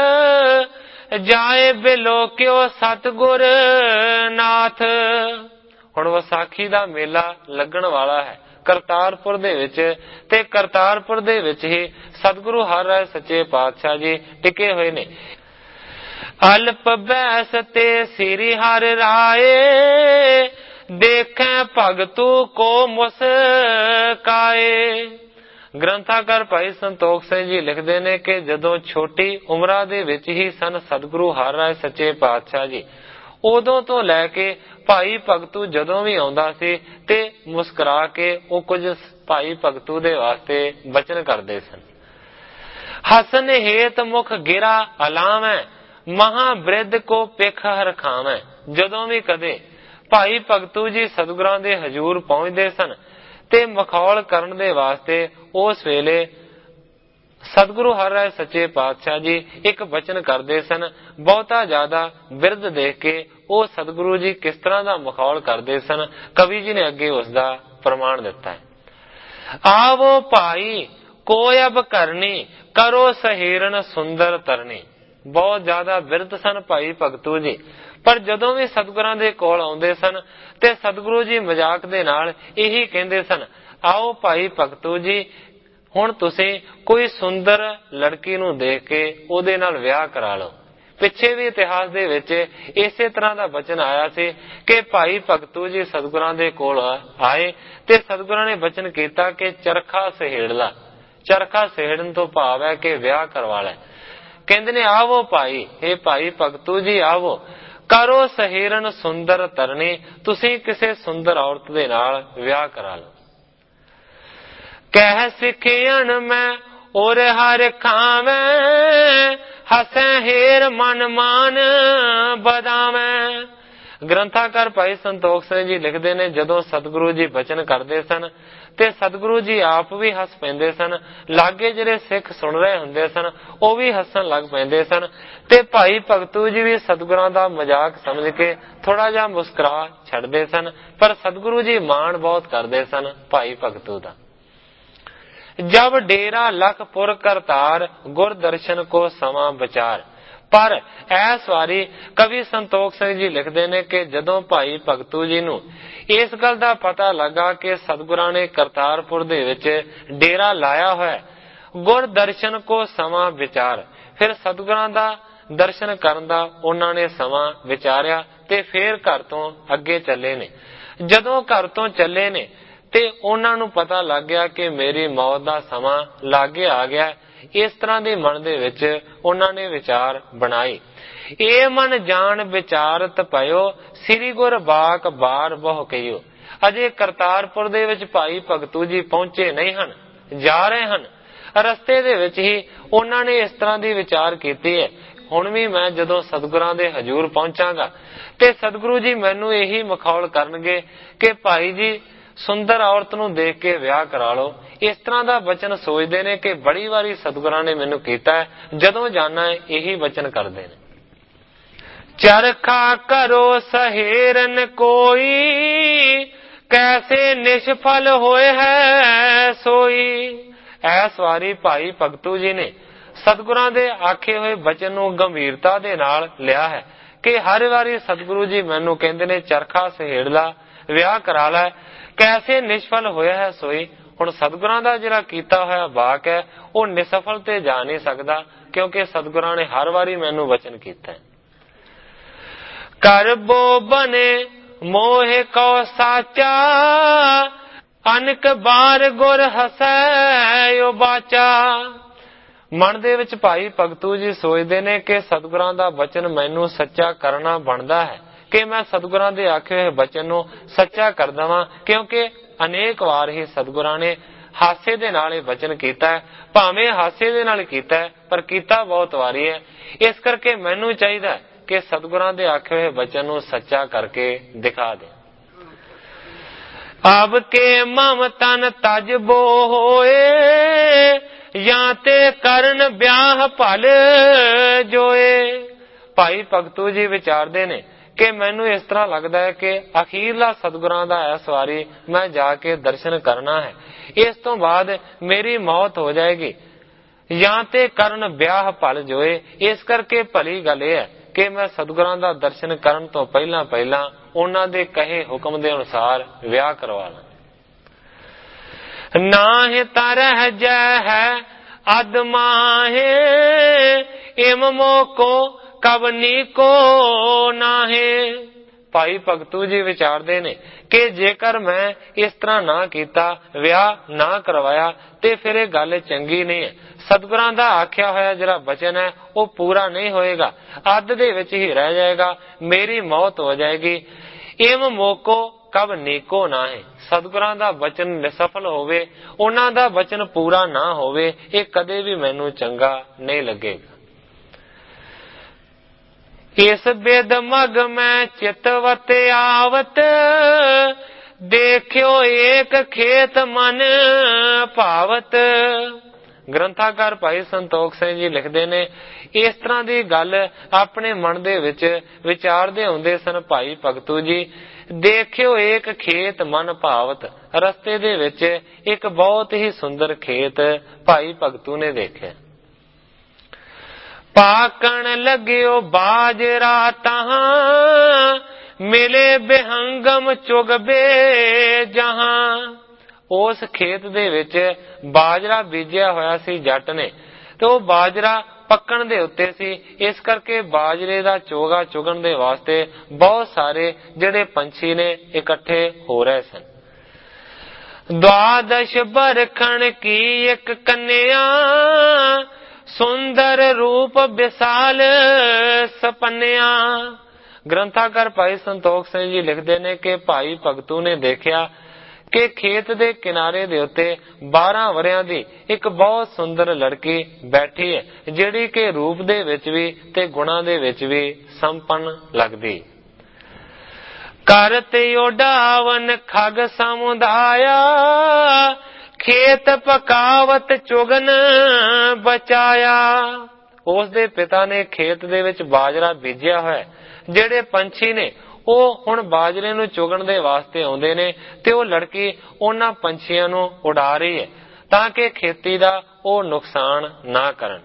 ਜਾਏ ਬਿਲੋ ਕਿਉ ਸਤਿਗੁਰ ਨਾਥ। ਹੁਣ ਵਿਸਾਖੀ ਦਾ ਮੇਲਾ ਲੱਗਣ ਵਾਲਾ ਹੈ ਕਰਤਾਰਪੁਰ ਦੇ ਵਿੱਚ, ਤੇ ਕਰਤਾਰਪੁਰ ਦੇ ਵਿੱਚ ਹੀ ਸਤਿਗੁਰੂ ਹਰ ਰਾਏ ਸੱਚੇ ਪਾਤਸ਼ਾਹ ਜੀ ਟਿਕੇ ਹੋਏ ਨੇ। ਅਲਪ ਬੈਸ ਤੇ ਸ੍ਰੀ ਹਰਿ ਰਾਏ, ਦੇਖੈ ਭਗਤੂ ਕੋ ਮੁਸਕਾਏ। ਗ੍ਰੰਥਾਕਾਰ ਭਾਈ ਸੰਤੋਖ ਸਿੰਘ ਜੀ ਲਿਖਦੇ ਨੇ ਕਿ ਜਦੋਂ ਛੋਟੀ ਉਮਰਾਂ ਦੇ ਵਿੱਚ ਹੀ ਸਨ ਸਤਿਗੁਰੂ ਹਰ ਰਾਏ ਸੱਚੇ ਪਾਤਸ਼ਾਹ ਜੀ, ਉਦੋਂ ਤੋਂ ਲੈ ਕੇ ਭਾਈ ਭਗਤੂ ਜਦੋਂ ਵੀ ਆਉਂਦਾ ਸੀ ਤੇ ਮੁਸਕਰਾ ਕੇ ਉਹ ਕੁਝ ਭਾਈ ਭਗਤੂ ਦੇ ਵਾਸਤੇ ਬਚਨ ਕਰਦੇ ਸਨ। ਹਸਨ ਹੇਤ ਮੁਖ ਗਿਰਾ ਅਲਾਵੈ, ਮਹਾ ਬ੍ਰਿਧ ਕੋ ਪਿਖ ਹਰਖਾਵੈ। ਜਦੋਂ ਵੀ ਕਦੇ ਭਾਈ ਭਗਤੂ ਜੀ ਸਤਿਗੁਰਾਂ ਦੇ ਹਜ਼ੂਰ ਪਹੁੰਚਦੇ ਸਨ ਤੇ ਮਖੌਲ ਕਰਨ ਦੇ ਵਾਸਤੇ ਉਸ ਵੇਲੇ ਸਤਿਗੁਰੂ ਹਰ ਰਾਏ ਸੱਚੇ ਪਾਤਸ਼ਾਹ ਜੀ ਇੱਕ ਬਚਨ ਕਰਦੇ ਸਨ। ਬਹੁਤਾ ਜ਼ਿਆਦਾ ਬਿਰਧ ਦੇਖ ਕੇ ਉਹ ਸਤਿਗੁਰੂ ਜੀ ਕਿਸ ਤਰ੍ਹਾਂ ਦਾ ਮਖੌਲ ਕਰਦੇ ਸਨ, ਕਵੀ ਜੀ ਨੇ ਅੱਗੇ ਉਸ ਦਾ ਪ੍ਰਮਾਣ ਦਿੱਤਾ ਹੈ। ਆਵੋ ਭਾਈ ਕੋਇਬ ਕਰਨੀ, ਕਰੋ ਸਹੀਰਨ ਸੁੰਦਰ ਤਰਨੀ। ਬਹੁਤ ਜ਼ਿਆਦਾ ਬਿਰਧ ਸਨ ਭਾਈ ਭਗਤੂ ਜੀ, ਪਰ ਜਦੋਂ ਵੀ ਸਤਿਗੁਰਾਂ ਦੇ ਕੋਲ ਆਉਂਦੇ ਸਨ ਤੇ ਸਤਿਗੁਰੂ ਜੀ ਮਜ਼ਾਕ ਦੇ ਨਾਲ ਇਹੀ ਕਹਿੰਦੇ ਸਨ, ਆਓ ਭਾਈ ਭਗਤੂ ਜੀ, ਹੁਣ ਤੁਸੀਂ ਕੋਈ ਸੁੰਦਰ ਲੜਕੀ ਨੂੰ ਦੇਖ ਕੇ ਉਹਦੇ ਨਾਲ ਵਿਆਹ ਕਰਾ ਲਓ। ਪਿੱਛੇ ਵੀ ਇਤਿਹਾਸ ਦੇ ਵਿੱਚ ਇਸੇ ਤਰ੍ਹਾਂ ਦਾ ਬਚਨ ਆਇਆ ਸੀ ਕਿ ਭਾਈ ਭਗਤੂ ਜੀ ਸਤਿਗੁਰਾਂ ਦੇ ਕੋਲ ਆਏ ਤੇ ਸਤਿਗੁਰਾਂ ਨੇ ਬਚਨ ਕੀਤਾ ਕਿ ਚਰਖਾ ਸਹੇੜ ਲਾ। ਚਰਖਾ ਸਹੇੜਨ ਤੋਂ ਭਾਵ ਹੈ ਕਿ ਵਿਆਹ ਕਰਵਾ ਲੈ। ਕਹਿੰਦੇ ਨੇ ਆਵੋ ਭਾਈ, ਇਹ ਭਾਈ ਭਗਤੂ ਜੀ ਆਵੋ, ਕਰੋ ਸਹੀਰਨ ਸੁੰਦਰ ਤਰਨੀ, ਤੁਸੀਂ ਕਿਸੇ ਸੁੰਦਰ ਔਰਤ ਦੇ ਨਾਲ ਵਿਆਹ ਕਰਾ ਲਓ। ਕਹਿ ਸਿੱਖਿਆਨ ਮੈਂ ਔਰ ਹਰ ਖਾਵੇਂ, ਹਸੈ ਹੇਰ ਮਨ ਮਾਨ ਬਦਾਵੇਂ। ਗ੍ਰੰਥਾਕਾਰ ਭਾਈ ਸੰਤੋਖ ਸਿੰਘ ਜੀ ਲਿਖਦੇ ਨੇ ਜਦੋਂ ਸਤਿਗੁਰੂ ਜੀ ਬਚਨ ਕਰਦੇ ਸਨ ਤੇ ਸਤਿਗੁਰੂ ਜੀ ਆਪ ਵੀ ਹੱਸ ਪੈਂਦੇ ਸਨ, ਲਾਗੇ ਜਿਹੜੇ ਸਿੱਖ ਸੁਣ ਰਹੇ ਹੁੰਦੇ ਸਨ ਉਹ ਵੀ ਹੱਸਣ ਲੱਗ ਪੈਂਦੇ ਸਨ ਤੇ ਭਾਈ ਭਗਤੂ ਜੀ ਵੀ ਸਤਿਗੁਰਾਂ ਦਾ ਮਜ਼ਾਕ ਸਮਝ ਕੇ ਥੋੜਾ ਜਿਹਾ ਮੁਸਕਰਾ ਛੱਡਦੇ ਸਨ, ਪਰ ਸਤਿਗੁਰੂ ਜੀ ਮਾਣ ਬਹੁਤ ਕਰਦੇ ਸਨ ਭਾਈ ਭਗਤੂ ਦਾ। ਜਬ ਡੇਰਾ ਲਖਪੁਰ ਕਰਤਾਰ, ਗੁਰ ਦਰਸ਼ਨ ਕੋ ਸਮਾਂ ਵਿਚਾਰ। ਪਰ ਇਸ ਵਾਰੀ ਕਵੀ ਸੰਤੋਖ ਸਿੰਘ ਜੀ ਲਿਖਦੇ ਨੇ ਕਿ ਜਦੋਂ ਭਾਈ ਭਗਤੂ ਜੀ ਨੂੰ ਇਸ ਗੱਲ ਦਾ ਪਤਾ ਲੱਗਾ ਕਿ ਸਤਿਗੁਰਾਂ ਨੇ ਕਰਤਾਰਪੁਰ ਦੇ ਵਿੱਚ ਡੇਰਾ ਲਾਇਆ ਹੋਇਆ, ਗੁਰ ਦਰਸ਼ਨ ਕੋ ਸਮਾਂ ਵਿਚਾਰ, ਫਿਰ ਸਤਿਗੁਰਾਂ ਦਾ ਦਰਸ਼ਨ ਕਰਨ ਦਾ ਉਹਨਾਂ ਨੇ ਸਮਾਂ ਵਿਚਾਰਿਆ ਤੇ ਫੇਰ ਘਰ ਤੋਂ ਅੱਗੇ ਚੱਲੇ ਨੇ। ਜਦੋਂ ਘਰ ਤੋਂ ਚੱਲੇ ਨੇ ਤੇ ਉਹਨਾਂ ਨੂੰ ਪਤਾ ਲੱਗ ਗਿਆ ਕਿ ਮੇਰੀ ਮੌਤ ਦਾ ਸਮਾਂ ਲਾਗੇ ਆ ਗਿਆ। ਇਸ ਤਰ੍ਹਾਂ ਦੇ ਮਨ ਦੇ ਵਿੱਚ ਉਹਨਾਂ ਨੇ ਵਿਚਾਰ ਬਣਾਈ। ਇਹ ਮਨ ਜਾਣ ਵਿਚਾਰਤ ਪਇਓ, ਸ੍ਰੀ ਗੁਰ ਬਾਕ ਬਾਰ ਬਹੁ ਕਹੀਓ। ਅਜੇ ਕਰਤਾਰਪੁਰ ਦੇ ਵਿੱਚ ਭਾਈ ਭਗਤੂ ਜੀ ਪਹੁੰਚੇ ਨਹੀਂ ਹਨ, ਜਾ ਰਹੇ ਹਨ। ਰਸਤੇ ਦੇ ਵਿੱਚ ਹੀ ਉਹਨਾਂ ਨੇ ਇਸ ਤਰ੍ਹਾਂ ਦੀ ਵਿਚਾਰ ਕੀਤੀ ਹੈ, ਹੁਣ ਵੀ ਮੈਂ ਜਦੋਂ ਸਤਿਗੁਰਾਂ ਦੇ ਹਜ਼ੂਰ ਪਹੁੰਚਾਂਗਾ ਤੇ ਸਤਿਗੁਰੂ ਜੀ ਮੈਨੂੰ ਇਹੀ ਮਖੌਲ ਕਰਨਗੇ ਕਿ ਭਾਈ ਜੀ ਸੁੰਦਰ ਔਰਤ ਨੂੰ ਦੇਖ ਕੇ ਵਿਆਹ ਕਰਾ ਲਓ। ਇਸ ਤਰ੍ਹਾਂ ਦਾ ਬਚਨ ਸੋਚਦੇ ਨੇ ਕਿ ਬੜੀ ਵਾਰੀ ਸਤਿਗੁਰਾਂ ਨੇ ਮੈਨੂੰ ਕੀਤਾ ਹੈ, ਜਦੋਂ ਜਾਣਾ ਹੈ ਇਹੀ ਬਚਨ ਕਰਦੇ ਨੇ। ਚਰਖਾ ਕਰੋ ਸਹੇਰਨ ਕੋਈ, ਕੈਸੇ ਨਿਸ਼ਫਲ ਹੋਏ ਹੈ ਸੋਈ। ਐਸ ਵਾਰੀ ਭਾਈ ਭਗਤੂ ਜੀ ਨੇ ਸਤਿਗੁਰਾਂ ਦੇ ਆਖੇ ਹੋਏ ਬਚਨ ਨੂੰ ਗੰਭੀਰਤਾ ਦੇ ਨਾਲ ਲਿਆ ਹੈ ਕਿ ਹਰ ਵਾਰੀ ਸਤਿਗੁਰੂ ਜੀ ਮੈਨੂੰ ਕਹਿੰਦੇ ਨੇ ਚਰਖਾ ਸਹੇੜ ਲਾ, ਵਿਆਹ ਕਰਾ ਲੈ, ਕੈਸੇ ਨਿਸ਼ਫਲ ਹੋਇਆ ਹੈ ਸੋਈ। ਹੁਣ ਸਤਿਗੁਰਾਂ ਦਾ ਜਿਹੜਾ ਕੀਤਾ ਹੋਇਆ ਵਾਕ ਹੈ ਉਹ ਨਿਸਫਲ ਤੇ ਜਾ ਨਹੀਂ ਸਕਦਾ, ਕਿਉਂਕਿ ਸਤਿਗੁਰਾਂ ਨੇ ਹਰ ਵਾਰੀ ਮੈਨੂੰ ਵਚਨ ਕੀਤਾ ਹੈ। ਕਰਬੋ ਬਨੇ ਮੋਹ ਕੋ ਸਾਚਾ, ਅਨਕ ਬਾਰ ਗੁਰ ਹਸੈ ਓ ਬਾਚਾ। ਮਨ ਦੇ ਵਿੱਚ ਭਾਈ ਭਗਤੂ ਜੀ ਸੋਚਦੇ ਨੇ ਕਿ ਸਤਿਗੁਰਾਂ ਦਾ ਬਚਨ ਮੈਨੂੰ ਸੱਚਾ ਕਰਨਾ ਬਣਦਾ ਹੈ ਕਿ ਮੈਂ ਸਤਿਗੁਰਾਂ ਦੇ ਆਖੇ ਹੋਏ ਬਚਨ ਨੂੰ ਸੱਚਾ ਕਰ ਦੇਵਾਂ, ਕਿਉਂਕਿ ਅਨੇਕ ਵਾਰ ਹੀ ਸਤਿਗੁਰਾਂ ਨੇ ਹਾਸੇ ਦੇ ਨਾਲ ਇਹ ਬਚਨ ਕੀਤਾ ਹੈ। ਭਾਵੇਂ ਹਾਸੇ ਦੇ ਨਾਲ ਕੀਤਾ ਹੈ ਪਰ ਕੀਤਾ ਬਹੁਤ ਵਾਰੀ ਹੈ। ਇਸ ਕਰਕੇ ਮੈਨੂੰ ਚਾਹੀਦਾ ਕਿ ਸਤਿਗੁਰਾਂ ਦੇ ਆਖੇ ਹੋਏ ਬਚਨ ਨੂੰ ਸੱਚਾ ਕਰਕੇ ਦਿਖਾ ਦੇ। ਅਬ ਕੇ ਮਮ ਤਨ ਤਜਬੋ ਹੋਏ, ਜਾਂ ਤੇ ਕਰਨ ਵਿਆਹ ਭਲ ਜੋਏ। ਭਾਈ ਭਗਤੂ ਜੀ ਵਿਚਾਰਦੇ ਨੇ ਕਿ ਮੈਨੂੰ ਇਸ ਤਰ੍ਹਾਂ ਲੱਗਦਾ ਹੈ ਕਿ ਅਖੀਰਲਾ ਸਤਿਗੁਰਾਂ ਦਾ ਇਸ ਵਾਰੀ ਮੈਂ ਜਾ ਕੇ ਦਰਸ਼ਨ ਕਰਨਾ ਹੈ, ਇਸ ਤੋਂ ਬਾਅਦ ਮੇਰੀ ਮੌਤ ਹੋ ਜਾਏਗੀ। ਜਾਂ ਤੇ ਕਰਨ ਵਿਆਹ ਭਲ ਜੋਏ। ਇਸ ਕਰਕੇ ਭਲੀ ਗੱਲ ਇਹ ਹੈ ਕਿ ਮੈਂ ਸਤਿਗੁਰਾਂ ਦਾ ਦਰਸ਼ਨ ਕਰਨ ਤੋਂ ਪਹਿਲਾਂ ਪਹਿਲਾਂ ਉਹਨਾਂ ਦੇ ਕਹੇ ਹੁਕਮ ਦੇ ਅਨੁਸਾਰ ਵਿਆਹ ਕਰਵਾ ਲਾਂ। ਨਾਹਿ ਤਰਹ ਜੈ ਹੈ ਅਦਮਾਹੇ, ਇਮ ਮੋਕੋ ਕਵਨੀ ਕੋ ਨਾਹੇ। ਭਾਈ ਭਗਤੂ ਜੀ ਵਿਚਾਰਦੇ ਨੇ ਕਿ ਜੇਕਰ ਮੈਂ ਇਸ ਤਰ੍ਹਾਂ ਨਾ ਕੀਤਾ, ਵਿਆਹ ਨਾ ਕਰਵਾਇਆ ਤੇ ਫਿਰ ਇਹ ਗੱਲ ਚੰਗੀ ਨਹੀਂ ਹੈ। ਸਤਿਗੁਰਾਂ ਦਾ ਆਖਿਆ ਹੋਇਆ ਜਿਹੜਾ ਬਚਨ ਹੈ ਉਹ ਪੂਰਾ ਨਹੀਂ ਹੋਏਗਾ, ਅੱਧ ਦੇ ਵਿੱਚ ਹੀ ਰਹਿ ਜਾਏਗਾ, ਮੇਰੀ ਮੌਤ ਹੋ ਜਾਏਗੀ। ਇਮ ਮੋਕੋ ਕਬ ਨੀਕੋ ਨਾ ਹੈ। ਸਤਿਗੁਰਾਂ ਦਾ ਬਚਨ ਨਿਸਫਲ ਹੋਵੇ, ਉਹਨਾਂ ਦਾ ਬਚਨ ਪੂਰਾ ਨਾ ਹੋਵੇ, ਇਹ ਕਦੇ ਵੀ ਮੈਨੂੰ ਚੰਗਾ ਨਹੀਂ ਲੱਗੇਗਾ। ਇਸ ਬਿਦ ਮਗ ਮੈਂ ਚਿਤਵਤ ਆਵਤ, ਦੇਖਿਓ ਏਕ ਖੇਤ ਮਨ ਭਾਵਤ। ਗ੍ਰੰਥਾਕਾਰ ਭਾਈ ਸੰਤੋਖ ਸਿੰਘ ਜੀ ਲਿਖਦੇ ਨੇ, ਇਸ ਤਰ੍ਹਾਂ ਦੀ ਗੱਲ ਆਪਣੇ ਮਨ ਦੇ ਵਿੱਚ ਵਿਚਾਰਦੇ ਹੁੰਦੇ ਸਨ ਭਾਈ ਭਗਤੂ ਜੀ। ਦੇਖਿਓ ਏਕ ਖੇਤ ਮਨ ਭਾਵਤ, ਰਸਤੇ ਦੇ ਵਿੱਚ ਇੱਕ ਬਹੁਤ ਹੀ ਸੁੰਦਰ ਖੇਤ ਭਾਈ ਭਗਤੂ ਨੇ ਦੇਖਿਆ। ਪਾਕਣ ਲੱਗਿਓ ਬਾਜਰਾ ਤਹਾਂ, ਮਿਲੇ ਬਿਹੰਗਮ ਚੁਗਬੇ ਜਹਾਂ। ਉਸ ਖੇਤ ਦੇ ਵਿੱਚ ਬਾਜਰਾ ਬੀਜਿਆ ਹੋਇਆ ਸੀ ਜੱਟ ਨੇ, ਤੇ ਉਹ ਬਾਜਰਾ ਪੱਕਣ ਦੇ ਉੱਤੇ ਸੀ। ਇਸ ਕਰਕੇ ਬਾਜਰੇ ਦਾ ਚੋਗਾ ਚੁਗਣ ਦੇ ਵਾਸਤੇ ਬਹੁਤ ਸਾਰੇ ਜਿਹੜੇ ਪੰਛੀ ਨੇ ਇਕੱਠੇ ਹੋ ਰਹੇ ਸਨ। ਦੁਆਦਸ਼ ਬਰਖਣ ਕੀ ਇੱਕ ਕੰਨਿਆ, ਸੁੰਦਰ ਰੂਪ ਵਿਸਾਲ ਸਪਨਿਆ। ਗ੍ਰੰਥਾਕਾਰ ਭਾਈ ਸੰਤੋਖ ਸਿੰਘ ਜੀ ਲਿਖਦੇ ਨੇ ਕਿ ਭਾਈ ਭਗਤੂ ਨੇ ਦੇਖਿਆ ਕਿ ਖੇਤ ਦੇ ਕਿਨਾਰੇ ਦੇ ਉੱਤੇ ਬਾਰਾਂ ਵਰਿਆਂ ਦੀ ਇੱਕ ਬਹੁਤ ਸੁੰਦਰ ਲੜਕੀ ਬੈਠੀ ਹੈ, ਜਿਹੜੀ ਕਿ ਰੂਪ ਦੇ ਵਿੱਚ ਵੀ ਤੇ ਗੁਣਾਂ ਦੇ ਵਿੱਚ ਵੀ ਸੰਪੰਨ ਲੱਗਦੀ। ਕਰਤ ਉਡਾਵਨ ਖਗ ਸਮੁਦਾਇਆ, ਖੇਤ ਪਕਾਵਤ ਚੁਗਨ ਬਚਾਇਆ। ਉਸ ਦੇ ਪਿਤਾ ਨੇ ਖੇਤ ਦੇ ਵਿੱਚ ਬਾਜਰਾ ਬੀਜਿਆ ਹੋਇਆ, ਜਿਹੜੇ ਪੰਛੀ ਨੇ ਉਹ ਹੁਣ ਬਾਜਰੇ ਨੂੰ ਚੁਗਣ ਦੇ ਵਾਸਤੇ ਆਉਂਦੇ ਨੇ ਤੇ ਉਹ ਲੜਕੀ ਉਹਨਾਂ ਪੰਛੀਆਂ ਨੂੰ ਉਡਾ ਰਹੀ ਹੈ ਤਾਂ ਕਿ ਖੇਤੀ ਦਾ ਉਹ ਨੁਕਸਾਨ ਨਾ ਕਰਨ।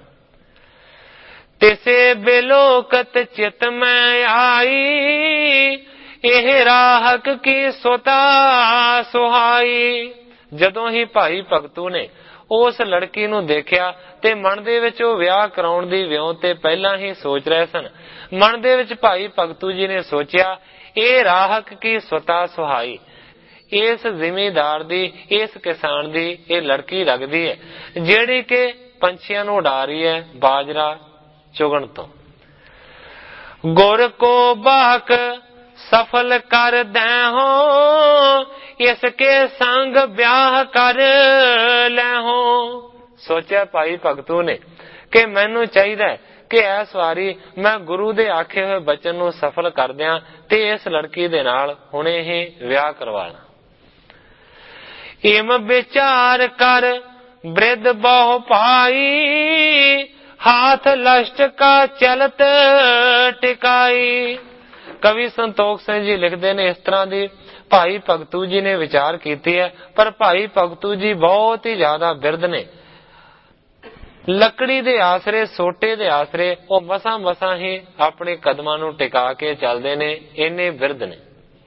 ਤਿਸੇ ਬਿਲੋਕਤ ਚਿਤ ਮੈਂ ਆਈ, ਇਹ ਰਾਹਕ ਕੀ ਸੁਤਾ ਸੁਹਾਈ। ਜਦੋਂ ਹੀ ਭਾਈ ਭਗਤੂ ਨੇ ਉਸ ਲੜਕੀ ਨੂੰ ਦੇਖਿਆ ਤੇ ਮਨ ਦੇ ਵਿੱਚ ਉਹ ਵਿਆਹ ਕਰਾਉਣ ਦੀ ਵਿਉਂ ਤੇ ਪਹਿਲਾਂ ਹੀ ਸੋਚ ਰਹੇ ਸਨ। ਮਨ ਦੇ ਵਿੱਚ ਭਾਈ ਭਗਤੂ ਜੀ ਨੇ ਸੋਚਿਆ, ਇਹ ਰਾਹਕ ਕੀ ਸੁਤਾ ਸੁਹਾਈ, ਇਸ ਜ਼ਿਮੀਦਾਰ ਦੀ, ਇਸ ਕਿਸਾਨ ਦੀ ਇਹ ਲੜਕੀ ਲੱਗਦੀ ਹੈ ਜਿਹੜੀ ਕਿ ਪੰਛੀਆਂ ਨੂੰ ਉਡਾ ਰਹੀ ਹੈ ਬਾਜਰਾ ਚੁਗਣ ਤੋਂ। ਗੁਰ ਕੋ ਬਾਕ ਸਫਲ ਕਰ ਦੈ ਹੋ, ਇਸ ਕੇ ਸੰਗ ਵਿਆਹ ਕਰ ਲੈ ਹੋ। ਸੋਚਿਆ ਭਾਈ ਭਗਤੂ ਨੇ ਕਿ ਮੈਨੂੰ ਚਾਹੀਦਾ ਕਿ ਇਸ ਵਾਰੀ ਮੈਂ ਗੁਰੂ ਦੇ ਆਖੇ ਹੋਏ ਬਚਨ ਨੂੰ ਸਫਲ ਕਰ ਦਿਆਂ ਤੇ ਇਸ ਲੜਕੀ ਦੇ ਨਾਲ ਹੁਣੇ ਹੀ ਵਿਆਹ ਕਰਵਾ ਲਾਂ। ਇਮ ਵਿਚਾਰ ਕਰ ਬ੍ਰਿਧ ਬਹੁ ਭਾਈ, ਹਾਥ ਲਸ਼ਟ ਕਾ ਚਲਤ ਟਿਕਾਈ। ਕਵੀ ਸੰਤੋਖ ਸਿੰਘ ਜੀ ਲਿਖਦੇ ਨੇ ਇਸ ਤਰ੍ਹਾਂ ਦੀ ਭਾਈ ਭਗਤੂ ਜੀ ਨੇ ਵਿਚਾਰ ਕੀਤੀ ਹੈ, ਪਰ ਭਾਈ ਭਗਤੂ ਜੀ ਬਹੁਤ ਹੀ ਜ਼ਿਆਦਾ ਬਿਰਧ ਨੇ। ਲੱਕੜੀ ਦੇ ਆਸਰੇ, ਸੋਟੇ ਦੇ ਆਸਰੇ ਉਹ ਮਸਾਂ ਮਸਾਂ ਹੀ ਆਪਣੇ ਕਦਮਾਂ ਨੂੰ ਟਿਕਾ ਕੇ ਚੱਲਦੇ ਨੇ, ਇੰਨੇ ਬਿਰਧ ਨੇ।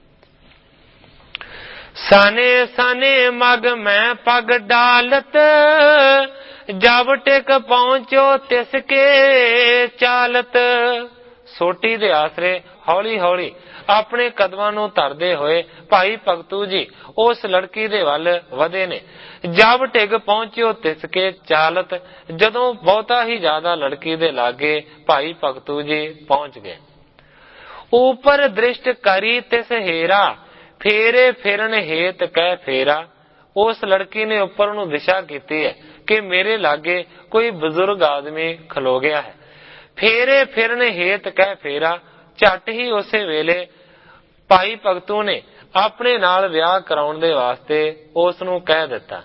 ਸਾਨੇ ਸਾਨੇ ਮਗ ਮੈਂ ਪਗ ਡਾਲਤ, ਜਬ ਟਿਕ ਪਹੁੰਚੋ ਤਿਸ ਕੇ ਚਾਲਤ। ਸੋਟੀ ਦੇ ਆਸਰੇ ਹੌਲੀ ਹੌਲੀ ਆਪਣੇ ਕਦਮਾਂ ਨੂੰ ਧਰਦੇ ਹੋਏ ਭਾਈ ਭਗਤੂ ਜੀ ਉਸ ਲੜਕੀ ਦੇ ਵੱਲ ਵਧੇ ਨੇ। ਜਬ ਟਿਕ ਪਹੁੰਚਿਓ ਤਿਸ ਕੇ ਚਾਲਤ, ਜਦੋਂ ਬਹੁਤਾ ਹੀ ਜ਼ਿਆਦਾ ਲੜਕੀ ਦੇ ਲਾਗੇ ਭਾਈ ਭਗਤੂ ਜੀ ਪਹੁੰਚ ਗਏ। ਉਪਰ ਦ੍ਰਿਸ਼ਟ ਕਰੀ ਤਿਸ ਹੇਰਾ, ਫੇਰੇ ਫਿਰਨ ਹੇਤ ਕਹਿ ਫੇਰਾ। ਉਸ ਲੜਕੀ ਨੇ ਉੱਪਰ ਨੂੰ ਦਿਸ਼ਾ ਕੀਤੀ ਹੈ ਕਿ ਮੇਰੇ ਲਾਗੇ ਕੋਈ ਬਜ਼ੁਰਗ ਆਦਮੀ ਖਲੋ ਗਿਆ ਹੈ। ਫੇਰੇ ਫਿਰਨ ਹੇਤ ਕਹਿ ਫੇਰਾ, ਝੱਟ ਹੀ ਉਸੇ ਵੇਲੇ ਭਾਈ ਭਗਤੂ ਨੇ ਆਪਣੇ ਨਾਲ ਵਿਆਹ ਕਰਾਉਣ ਦੇ ਵਾਸਤੇ ਉਸ ਨੂੰ ਕਹਿ ਦਿੱਤਾ।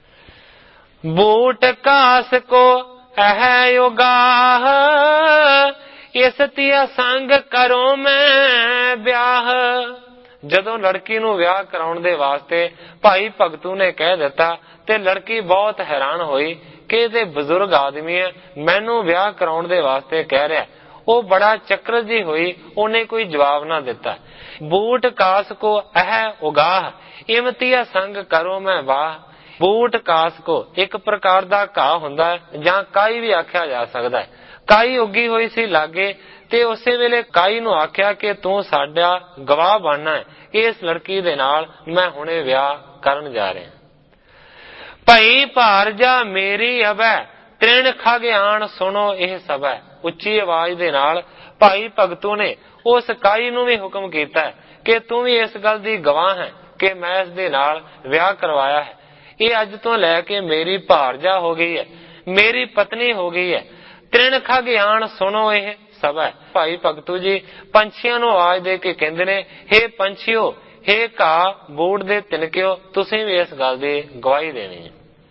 ਬੂਟ ਕਾਸ ਕੋ ਅਹਿ ਉਗਾਹ, ਇਸ ਤਿਆ ਸੰਗ ਕਰੋ ਮੈਂ ਵਿਆਹ। ਜਦੋਂ ਲੜਕੀ ਨੂੰ ਵਿਆਹ ਕਰਾਉਣ ਦੇ ਵਾਸਤੇ ਭਾਈ ਭਗਤੂ ਨੇ ਕਹਿ ਦਿੱਤਾ ਤੇ ਲੜਕੀ ਬਹੁਤ ਹੈਰਾਨ ਹੋਈ ਕਿ ਇਹਦੇ ਬਜ਼ੁਰਗ ਆਦਮੀ ਹੈ, ਮੈਨੂੰ ਵਿਆਹ ਕਰਾਉਣ ਦੇ ਵਾਸਤੇ ਕਹਿ ਰਿਹਾ। ਉਹ ਬੜਾ ਚੱਕਰ ਜੀ ਹੋਈ, ਉਹਨੇ ਕੋਈ ਜਵਾਬ ਨਾ ਦਿੱਤਾ। ਬੂਟ ਕਾਸ ਕੋ ਅਹਿ ਉਗਾਹ, ਇਮਤੀਆ ਸੰਗ ਕਰੋ ਮੈਂ ਵਾਹ। ਬੂਟ ਕਾਸ ਕੋ ਇੱਕ ਪ੍ਰਕਾਰ ਦਾ ਘਾਹ ਹੁੰਦਾ ਹੈ ਜਾਂ ਕਾਈ ਵੀ ਆਖਿਆ ਜਾ ਸਕਦਾ ਹੈ। ਕਾਈ ਉੱਗੀ ਹੋਈ ਸੀ ਲਾਗੇ ਤੇ ਉਸੇ ਵੇਲੇ ਕਾਈ ਨੂੰ ਆਖਿਆ ਕਿ ਤੂੰ ਸਾਡਾ ਗਵਾਹ ਬਣਨਾ ਹੈ, ਇਸ ਲੜਕੀ ਦੇ ਨਾਲ ਮੈਂ ਹੁਣੇ ਵਿਆਹ ਕਰਨ ਜਾ ਰਿਹਾ। ਭਈ ਭਾਰਜਾ ਮੇਰੀ ਅਬੈ, ਤ੍ਰਿਣ ਖਗ ਆਣ ਸੁਣੋ ਇਹ ਸਭੈ। ਉੱਚੀ ਆਵਾਜ਼ ਦੇ ਨਾਲ ਭਾਈ ਭਗਤੂ ਨੇ ਉਸ ਕਾਈ ਨੂੰ ਵੀ ਹੁਕਮ ਕੀਤਾ ਕਿ ਤੂੰ ਵੀ ਇਸ ਗੱਲ ਦੀ ਗਵਾਹ ਹੈ ਕਿ ਮੈਂ ਇਸ ਦੇ ਨਾਲ ਵਿਆਹ ਕਰਵਾਇਆ ਹੈ। ਇਹ ਅੱਜ ਤੋਂ ਲੈ ਕੇ ਮੇਰੀ ਭਾਰਜਾ ਹੋ ਗਈ ਹੈ, ਮੇਰੀ ਪਤਨੀ ਹੋ ਗਈ ਹੈ। ਤ੍ਰਿਣ ਖਗ ਆਣ ਸੁਣੋ ਇਹ ਸਭੈ। ਭਾਈ ਭਗਤੂ ਜੀ ਪੰਛੀਆਂ ਨੂੰ ਆਵਾਜ਼ ਦੇ ਕੇ ਕਹਿੰਦੇ ਨੇ, ਹੇ ਪੰਛੀਓ, ਹੇ ਘਾਹ ਬੂਟ ਦੇ ਤਿਨਕਿਓ, ਤੁਸੀਂ ਵੀ ਇਸ ਗੱਲ ਦੀ ਗਵਾਹੀ ਦੇਣੀ ਹੈ।